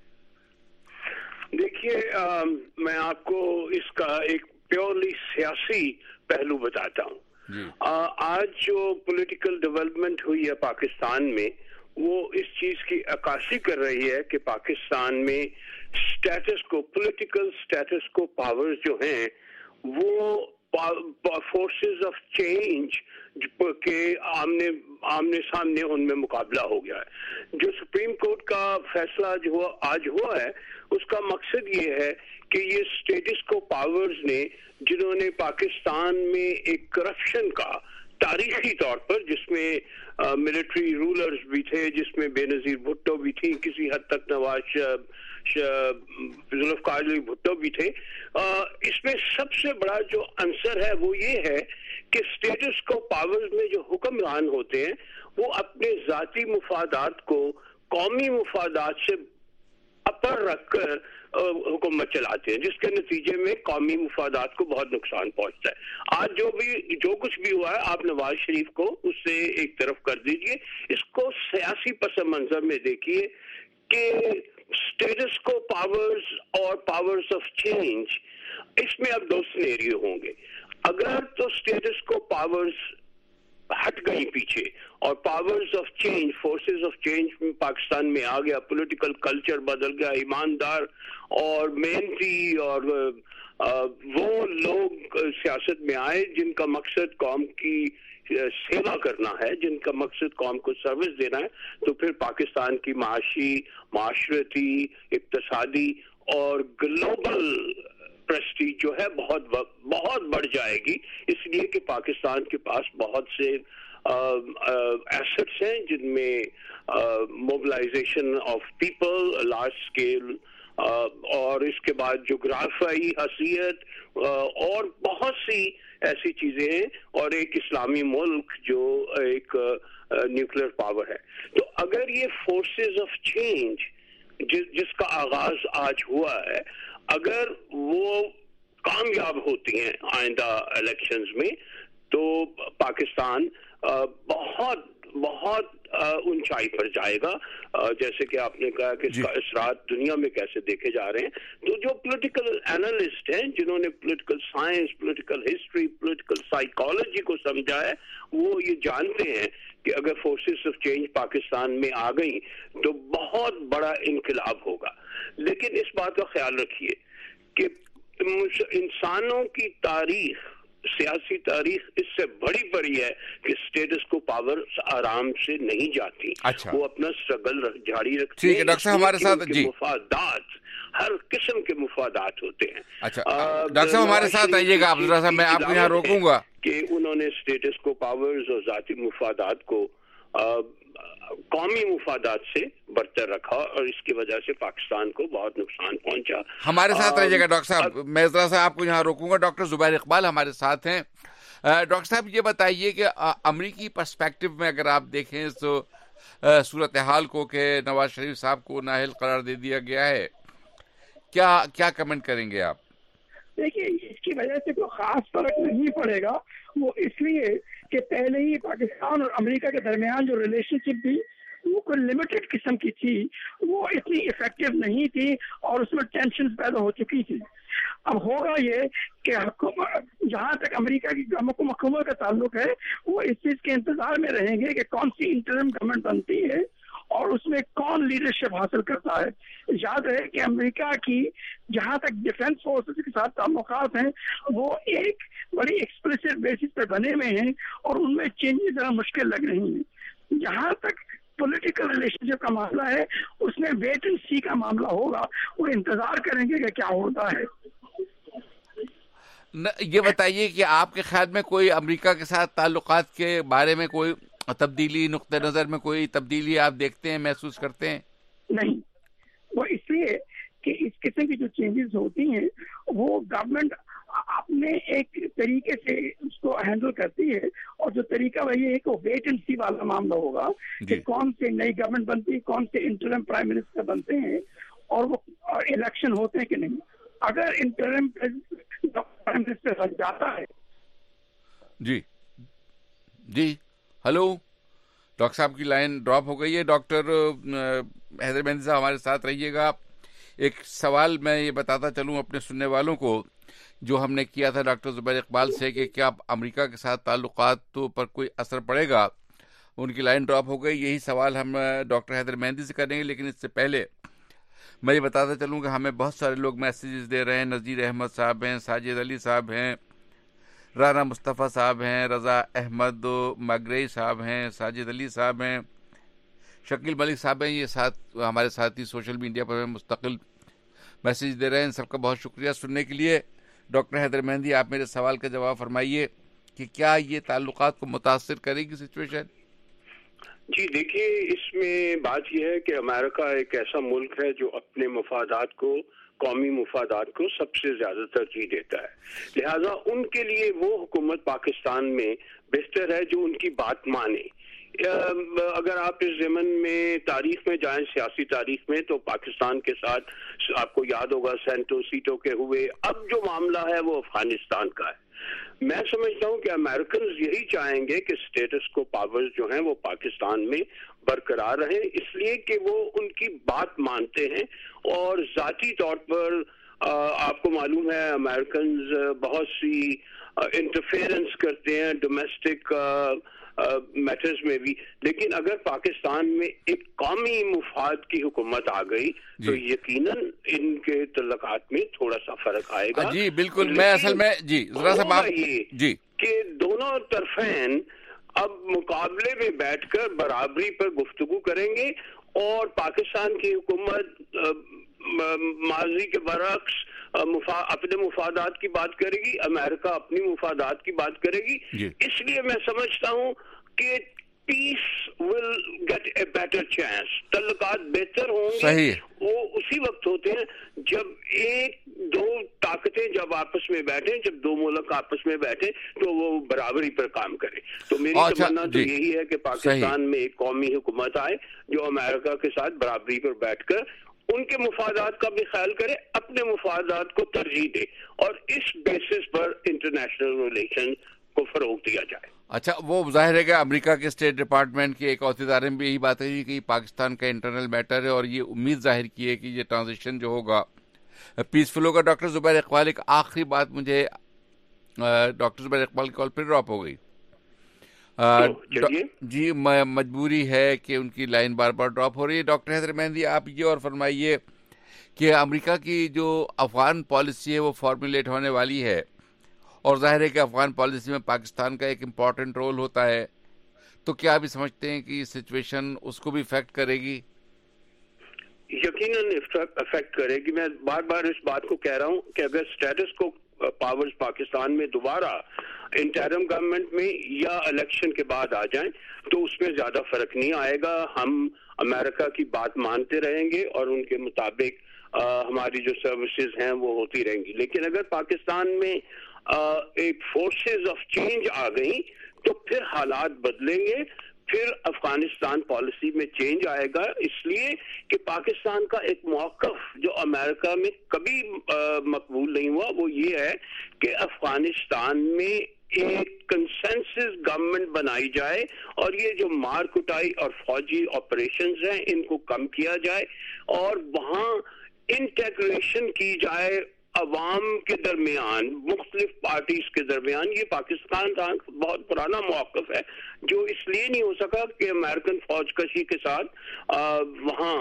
دیکھیے, میں آپ کو اس کا ایک پیورلی سیاسی پہلو بتاتا ہوں. آج جو پولیٹیکل ڈیولپمنٹ ہوئی ہے پاکستان میں, وہ اس چیز کی عکاسی کر رہی ہے کہ پاکستان میں پولیٹیکل سٹیٹس کو پاورز جو ہیں وہ فورسز آف چینج کے آمنے سامنے ان میں مقابلہ ہو گیا ہے. جو سپریم کورٹ کا فیصلہ جو آج ہوا ہے, اس کا مقصد یہ ہے کہ یہ سٹیٹس کو پاورز نے, جنہوں نے پاکستان میں ایک کرپشن کا تاریخی طور پر, جس میں ملٹری رولرز بھی تھے, جس میں بے نظیر بھٹو بھی تھی, کسی حد تک نواز ذوالفقار علی بھٹو بھی تھے, اس میں سب سے بڑا جو عنصر ہے وہ یہ ہے کہ سٹیٹس کو پاورز میں جو حکمران ہوتے ہیں وہ اپنے ذاتی مفادات کو قومی مفادات سے اپر رکھ کر حکومت چلاتے ہیں, جس کے نتیجے میں قومی مفادات کو بہت نقصان پہنچتا ہے. آج جو کچھ بھی ہوا ہے, آپ نواز شریف کو اس سے ایک طرف کر دیجئے, اس کو سیاسی پس منظر میں دیکھیے کہ سٹیٹس کو پاورز اور پاورز آف چینج, اس میں اب 2 سینیریو ہوں گے. اگر تو سٹیٹس کو پاورز ہٹ گئی پیچھے اور powers of change, forces of change Pakistan میں آ گیا, پولیٹیکل کلچر بدل گیا, ایماندار اور محنتی اور وہ لوگ سیاست میں آئے جن کا مقصد قوم کی سیوا کرنا ہے, جن کا مقصد قوم کو سروس دینا ہے, تو پھر پاکستان کی معاشی, معاشرتی, اقتصادی اور گلوبل پریسٹیج جو ہے بہت بڑھ جائے گی. اس لیے کہ پاکستان کے پاس بہت سے ایسٹس ہیں جن میں mobilization of people large scale, اور اس کے بعد جغرافیائی حیثیت اور بہت سی ایسی چیزیں ہیں, اور ایک اسلامی ملک جو ایک نیوکلیر پاور ہے. تو اگر یہ فورسز آف چینج جس کا آغاز آج ہوا ہے, اگر وہ کامیاب ہوتی ہیں آئندہ الیکشنز میں, تو پاکستان بہت اونچائی پر جائے گا. جیسے کہ آپ نے کہا کہ اس کا اثرات دنیا میں کیسے دیکھے جا رہے ہیں, تو جو پولیٹیکل اینالسٹ ہیں جنہوں نے political science, political history, political psychology کو سمجھا ہے, وہ یہ جانتے ہیں کہ اگر فورسز آف چینج پاکستان میں آ گئی تو بہت بڑا انقلاب ہوگا. لیکن اس بات کا خیال رکھیے کہ انسانوں کی تاریخ، سیاسی تاریخ اس سے بڑی بڑی ہے کہ اسٹیٹس کو پاور آرام سے نہیں جاتی. وہ اپنا اسٹرگل جاری رکھتے ہیں. ڈاکٹر صاحب ہمارے ساتھ مفادات، ہر قسم کے مفادات ہوتے ہیں. اچھا ڈاکٹر صاحب ہمارے ساتھ آئیے گا. عبداللہ صاحب میں آپ کو یہاں روکوں گا کہ انہوں نے اسٹیٹس کو پاورز اور ذاتی مفادات کو قومی مفادات سے برتر رکھا اور اس کی وجہ سے پاکستان کو بہت نقصان پہنچا. ہمارے ساتھ رہیے گا ڈاکٹر صاحب. میں ذرا سا آپ کو یہاں روکوں گا. ڈاکٹر زبیر اقبال ہمارے ساتھ ہیں. ڈاکٹر صاحب یہ بتائیے کہ امریکی پرسپیکٹو میں اگر آپ دیکھیں تو صورتحال کو کہ نواز شریف صاحب کو نااہل قرار دے دیا گیا ہے، کیا کمنٹ کریں گے آپ؟ دیکھیے اس کی وجہ سے کوئی خاص فرق نہیں پڑے گا. وہ اس لیے کہ پہلے ہی پاکستان اور امریکہ کے درمیان جو ریلیشن شپ تھی وہ کوئی لمیٹڈ قسم کی تھی، وہ اتنی افیکٹو نہیں تھی اور اس میں ٹینشن پیدا ہو چکی تھی. اب ہوگا یہ کہ جہاں تک امریکہ کی حکومت کا تعلق ہے وہ اس چیز کے انتظار میں رہیں گے کہ کون سی انٹرم گورنمنٹ بنتی ہے اور اس میں کون لیڈرشپ حاصل کرتا ہے. یاد رہے کہ امریکہ کی جہاں تک ڈیفینس فورسز کے ساتھ تعلقات ہیں وہ ایک بڑی ایکسپلیسٹ بیسس پہ بنے ہوئے ہیں اور ان میں چینجز ذرا مشکل لگ رہی ہیں. جہاں تک پولیٹیکل ریلیشن شپ کا معاملہ ہے اس میں ویٹ اینڈ سی کا معاملہ ہوگا. وہ انتظار کریں گے کہ کیا ہوتا ہے. یہ بتائیے کہ آپ کے خیال میں کوئی امریکہ کے ساتھ تعلقات کے بارے میں کوئی تبدیلی، نقطہ نظر میں کوئی تبدیلی آپ دیکھتے ہیں، محسوس کرتے ہیں؟ نہیں، وہ اس لیے کہ اس قسم کی جو چینجز ہوتی ہیں وہ گورنمنٹ اپنے ایک طریقے سے اس کو ہینڈل کرتی ہے اور جو طریقہ وہی ہے کہ ویٹ اینڈ سی والا معاملہ ہوگا کہ کون سے نئی گورنمنٹ بنتی ہے، کون سے انٹرم پرائم منسٹر بنتے ہیں اور وہ الیکشن ہوتے ہیں کہ نہیں. اگر انٹرم پرائم منسٹر بن جاتا ہے. جی ہلو ڈاکٹر صاحب کی لائن ڈراپ ہو گئی ہے. ڈاکٹر حیدر مہندی صاحب ہمارے ساتھ رہیے گا. ایک سوال میں یہ بتاتا چلوں اپنے سننے والوں کو جو ہم نے کیا تھا ڈاکٹر زبیر اقبال سے کہ کیا امریکہ کے ساتھ تعلقات پر کوئی اثر پڑے گا. ان کی لائن ڈراپ ہو گئی. یہی سوال ہم ڈاکٹر حیدر مہندی سے کریں گے، لیکن اس سے پہلے میں یہ بتاتا چلوں کہ ہمیں بہت سارے لوگ میسیجز دے رہے ہیں. نذیر احمد صاحب ہیں، ساجد علی صاحب ہیں، رانا مصطفیٰ صاحب ہیں، رضا احمد مگرئی صاحب ہیں، ساجد علی صاحب ہیں، شکیل ملک صاحب ہیں. یہ ہمارے ساتھی سوشل میڈیا پر مستقل میسیج دے رہے ہیں. ان سب کا بہت شکریہ سننے کے لیے. ڈاکٹر حیدر مہندی آپ میرے سوال کا جواب فرمائیے کہ کیا یہ تعلقات کو متاثر کرے گی سچویشن؟ جی دیکھیے، اس میں بات یہ ہے کہ امریکہ ایک ایسا ملک ہے جو اپنے مفادات کو، قومی مفادات کو سب سے زیادہ ترجیح دیتا ہے. لہذا ان کے لیے وہ حکومت پاکستان میں بہتر ہے جو ان کی بات مانے. اگر آپ اس ضمن میں تاریخ میں جائیں، سیاسی تاریخ میں، تو پاکستان کے ساتھ آپ کو یاد ہوگا سینٹو سیٹوں کے ہوئے. اب جو معاملہ ہے وہ افغانستان کا ہے. میں سمجھتا ہوں کہ امریکنز یہی چاہیں گے کہ اسٹیٹس کو پاورز جو ہیں وہ پاکستان میں برقرار رہیں، اس لیے کہ وہ ان کی بات مانتے ہیں. اور ذاتی طور پر آپ کو معلوم ہے امریکنز بہت سی انٹرفیئرنس کرتے ہیں ڈومیسٹک میٹرز میں بھی. لیکن اگر پاکستان میں ایک قومی مفاد کی حکومت آ گئی تو یقیناً ان کے تعلقات میں تھوڑا سا فرق آئے گا. جی بالکل. میں اصل میں ذرا سا بات یہ کہ دونوں طرفین اب مقابلے میں بیٹھ کر برابری پر گفتگو کریں گے اور پاکستان کی حکومت ماضی کے برعکس اپنے مفادات کی بات کرے گی، امریکہ اپنی مفادات کی بات کرے گی. اس لیے میں سمجھتا ہوں کہ peace will get a better chance. تعلقات بہتر ہوں گے وہ اسی وقت ہوتے ہیں جب ایک دو طاقتیں جب آپس میں بیٹھیں، جب دو ملک آپس میں بیٹھیں تو وہ برابری پر کام کریں. تو میری تمنا تو یہی ہے کہ پاکستان میں ایک قومی حکومت آئے جو امریکہ کے ساتھ برابری پر بیٹھ کر ان کے مفادات کا بھی خیال کرے، اپنے مفادات کو ترجیح دے اور اس بیسس پر انٹرنیشنل ریلیشن کو فروغ دیا جائے. اچھا، وہ ظاہر ہے کہ امریکہ کے اسٹیٹ ڈپارٹمنٹ کے ایک عہدیدار نے بھی یہی بات ہے کہ پاکستان کا انٹرنل میٹر ہے اور یہ امید ظاہر کی ہے کہ یہ ٹرانزیشن جو ہوگا پیسفل ہوگا. ڈاکٹر زبیر اقبال ایک آخری بات مجھے، ڈاکٹر زبیر اقبال کی کال پھر ڈراپ ہو گئی. جی مجبوری ہے کہ ان کی لائن بار بار ڈراپ ہو رہی ہے. ڈاکٹر حیدر مہندی, آپ یہ اور فرمائیے کہ امریکہ کی جو افغان پالیسی ہے وہ فارمولیٹ ہونے والی ہے, اور ظاہر ہے کہ افغان پالیسی میں پاکستان کا ایک امپورٹنٹ رول ہوتا ہے, تو کیا آپ سمجھتے ہیں کہ یہ سچویشن اس کو بھی افیکٹ کرے گی؟ یقیناً افیکٹ کرے گی. میں بار بار اس بات کو کہہ رہا ہوں کہ اگر اسٹیٹس کو پاورز پاکستان میں دوبارہ انٹرم گورنمنٹ میں یا الیکشن کے بعد آ جائیں تو اس میں زیادہ فرق نہیں آئے گا. ہم امریکہ کی بات مانتے رہیں گے اور ان کے مطابق ہماری جو سروسز ہیں وہ ہوتی رہیں گی. لیکن اگر پاکستان میں ایک فورسز آف چینج آ گئیں تو پھر حالات بدلیں گے, پھر افغانستان پالیسی میں چینج آئے گا. اس لیے کہ پاکستان کا ایک موقف جو امریکہ میں کبھی مقبول نہیں ہوا وہ یہ ہے کہ افغانستان میں ایک کنسنسس گورنمنٹ بنائی جائے اور یہ جو مار کٹائی اور فوجی آپریشنز ہیں ان کو کم کیا جائے اور وہاں انٹیگریشن کی جائے عوام کے درمیان, مختلف پارٹیز کے درمیان. یہ پاکستان کا بہت پرانا موقف ہے جو اس لیے نہیں ہو سکا کہ امریکن فوج کشی کے ساتھ وہاں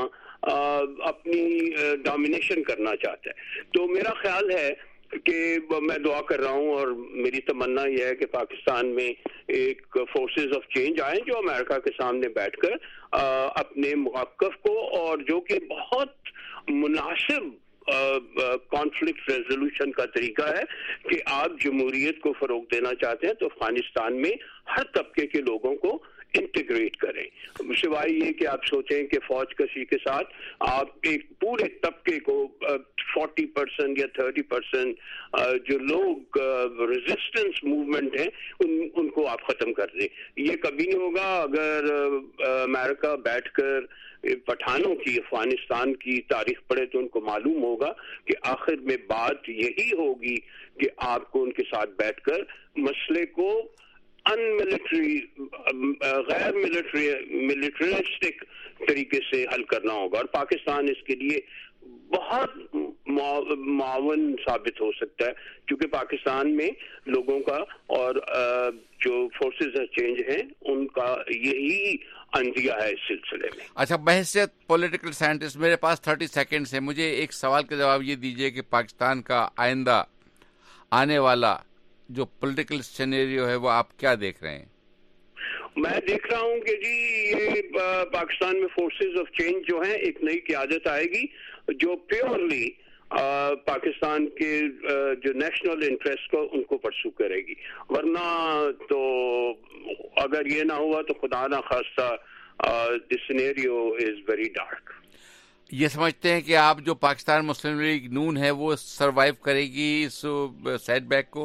اپنی ڈومینیشن کرنا چاہتا ہے. تو میرا خیال ہے کہ میں دعا کر رہا ہوں اور میری تمنا یہ ہے کہ پاکستان میں ایک فورسز آف چینج آئیں جو امریکہ کے سامنے بیٹھ کر اپنے موقف کو, اور جو کہ بہت مناسب کانفلکٹ ریزولوشن کا طریقہ ہے کہ آپ جمہوریت کو فروغ دینا چاہتے ہیں تو افغانستان میں ہر طبقے کے لوگوں کو انٹیگریٹ کریں, سوائے یہ کہ آپ سوچیں کہ فوج کشی کے ساتھ آپ ایک پورے طبقے کو 40% یا 30% جو لوگ ریزسٹنس موومنٹ ہیں ان کو آپ ختم کر دیں. یہ کبھی نہیں ہوگا اگر امریکہ بیٹھ کر پٹھانوں کی افغانستان کی تاریخ پڑھے تو ان کو معلوم ہوگا کہ آخر میں بات یہی ہوگی کہ آپ کو ان کے ساتھ بیٹھ کر مسئلے کو ان ملٹری غیر ملٹریسٹک طریقے سے حل کرنا ہوگا, اور پاکستان اس کے لیے بہت معاون ثابت ہو سکتا ہے کیونکہ پاکستان میں لوگوں کا اور جو فورسز چینج ہیں ان کا یہی اندیا ہے اس سلسلے میں. اچھا, بحیثیت پولیٹیکل سائنٹسٹ میرے پاس 30 سیکنڈز ہے, مجھے ایک سوال کا جواب یہ دیجئے کہ پاکستان کا آئندہ آنے والا جو پولیٹیکل سینیریو ہے وہ آپ کیا دیکھ رہے ہیں؟ میں دیکھ رہا ہوں کہ جی یہ پاکستان میں فورسز آف چینج جو ہیں ایک نئی قیادت آئے گی جو پیورلی پاکستان کے جو نیشنل انٹرسٹ کو ان کو پرسو کرے گی, ورنہ تو اگر یہ نہ ہوا تو خدا نہ خواستہ the scenario is very dark. یہ سمجھتے ہیں کہ آپ جو پاکستان مسلم لیگ نون ہے وہ سروائیو کرے گی اس سیٹ بیک کو؟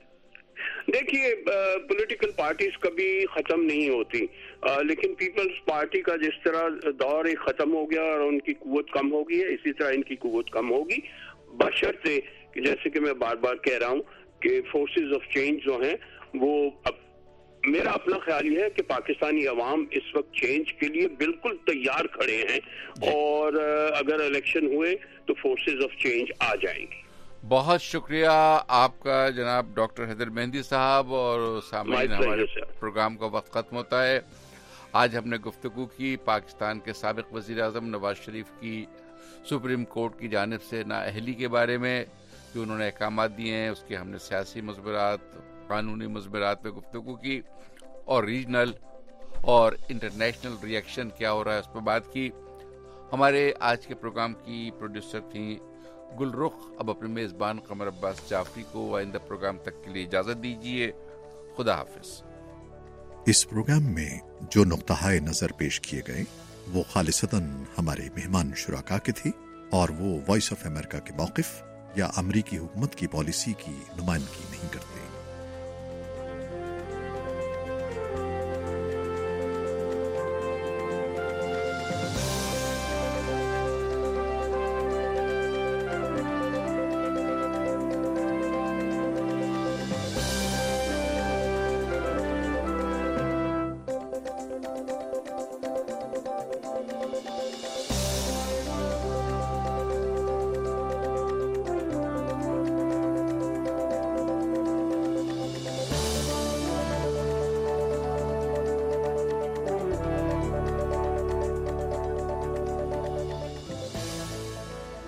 دیکھیے پولیٹیکل پارٹیز کبھی ختم نہیں ہوتی, لیکن پیپلز پارٹی کا جس طرح دور ایک ختم ہو گیا اور ان کی قوت کم ہو گئی ہے اسی طرح ان کی قوت کم ہوگی, بشرطے کہ جیسے کہ میں بار بار کہہ رہا ہوں کہ فورسز آف چینج جو ہیں وہ میرا اپنا خیال یہ ہے کہ پاکستانی عوام اس وقت چینج کے لیے بالکل تیار کھڑے ہیں اور اگر الیکشن ہوئے تو فورسز آف چینج آ جائیں گی. بہت شکریہ آپ کا جناب ڈاکٹر حیدر مہندی صاحب, اور سامعین ہمارے پروگرام کا وقت ختم ہوتا ہے. آج ہم نے گفتگو کی پاکستان کے سابق وزیر اعظم نواز شریف کی سپریم کورٹ کی جانب سے نااہلی کے بارے میں جو انہوں نے احکامات دیے ہیں, اس کے ہم نے سیاسی مضمرات, قانونی مضمرات پہ گفتگو کی, اور ریجنل اور انٹرنیشنل ری ایکشن کیا ہو رہا ہے اس پہ بات کی. ہمارے آج کے پروگرام کی پروڈیوسر تھیں گل رخ. اب اپنے میزبان قمر عباس جعفری کو آئندہ پروگرام تک کے لیے اجازت دیجیے. خدا حافظ. اس پروگرام میں جو نقطہ نظر پیش کیے گئے وہ خالصتاً ہمارے مہمان شرکا کے تھے اور وہ وائس آف امریکہ کے موقف یا امریکی حکومت کی پالیسی کی نمائندگی نہیں کرتے.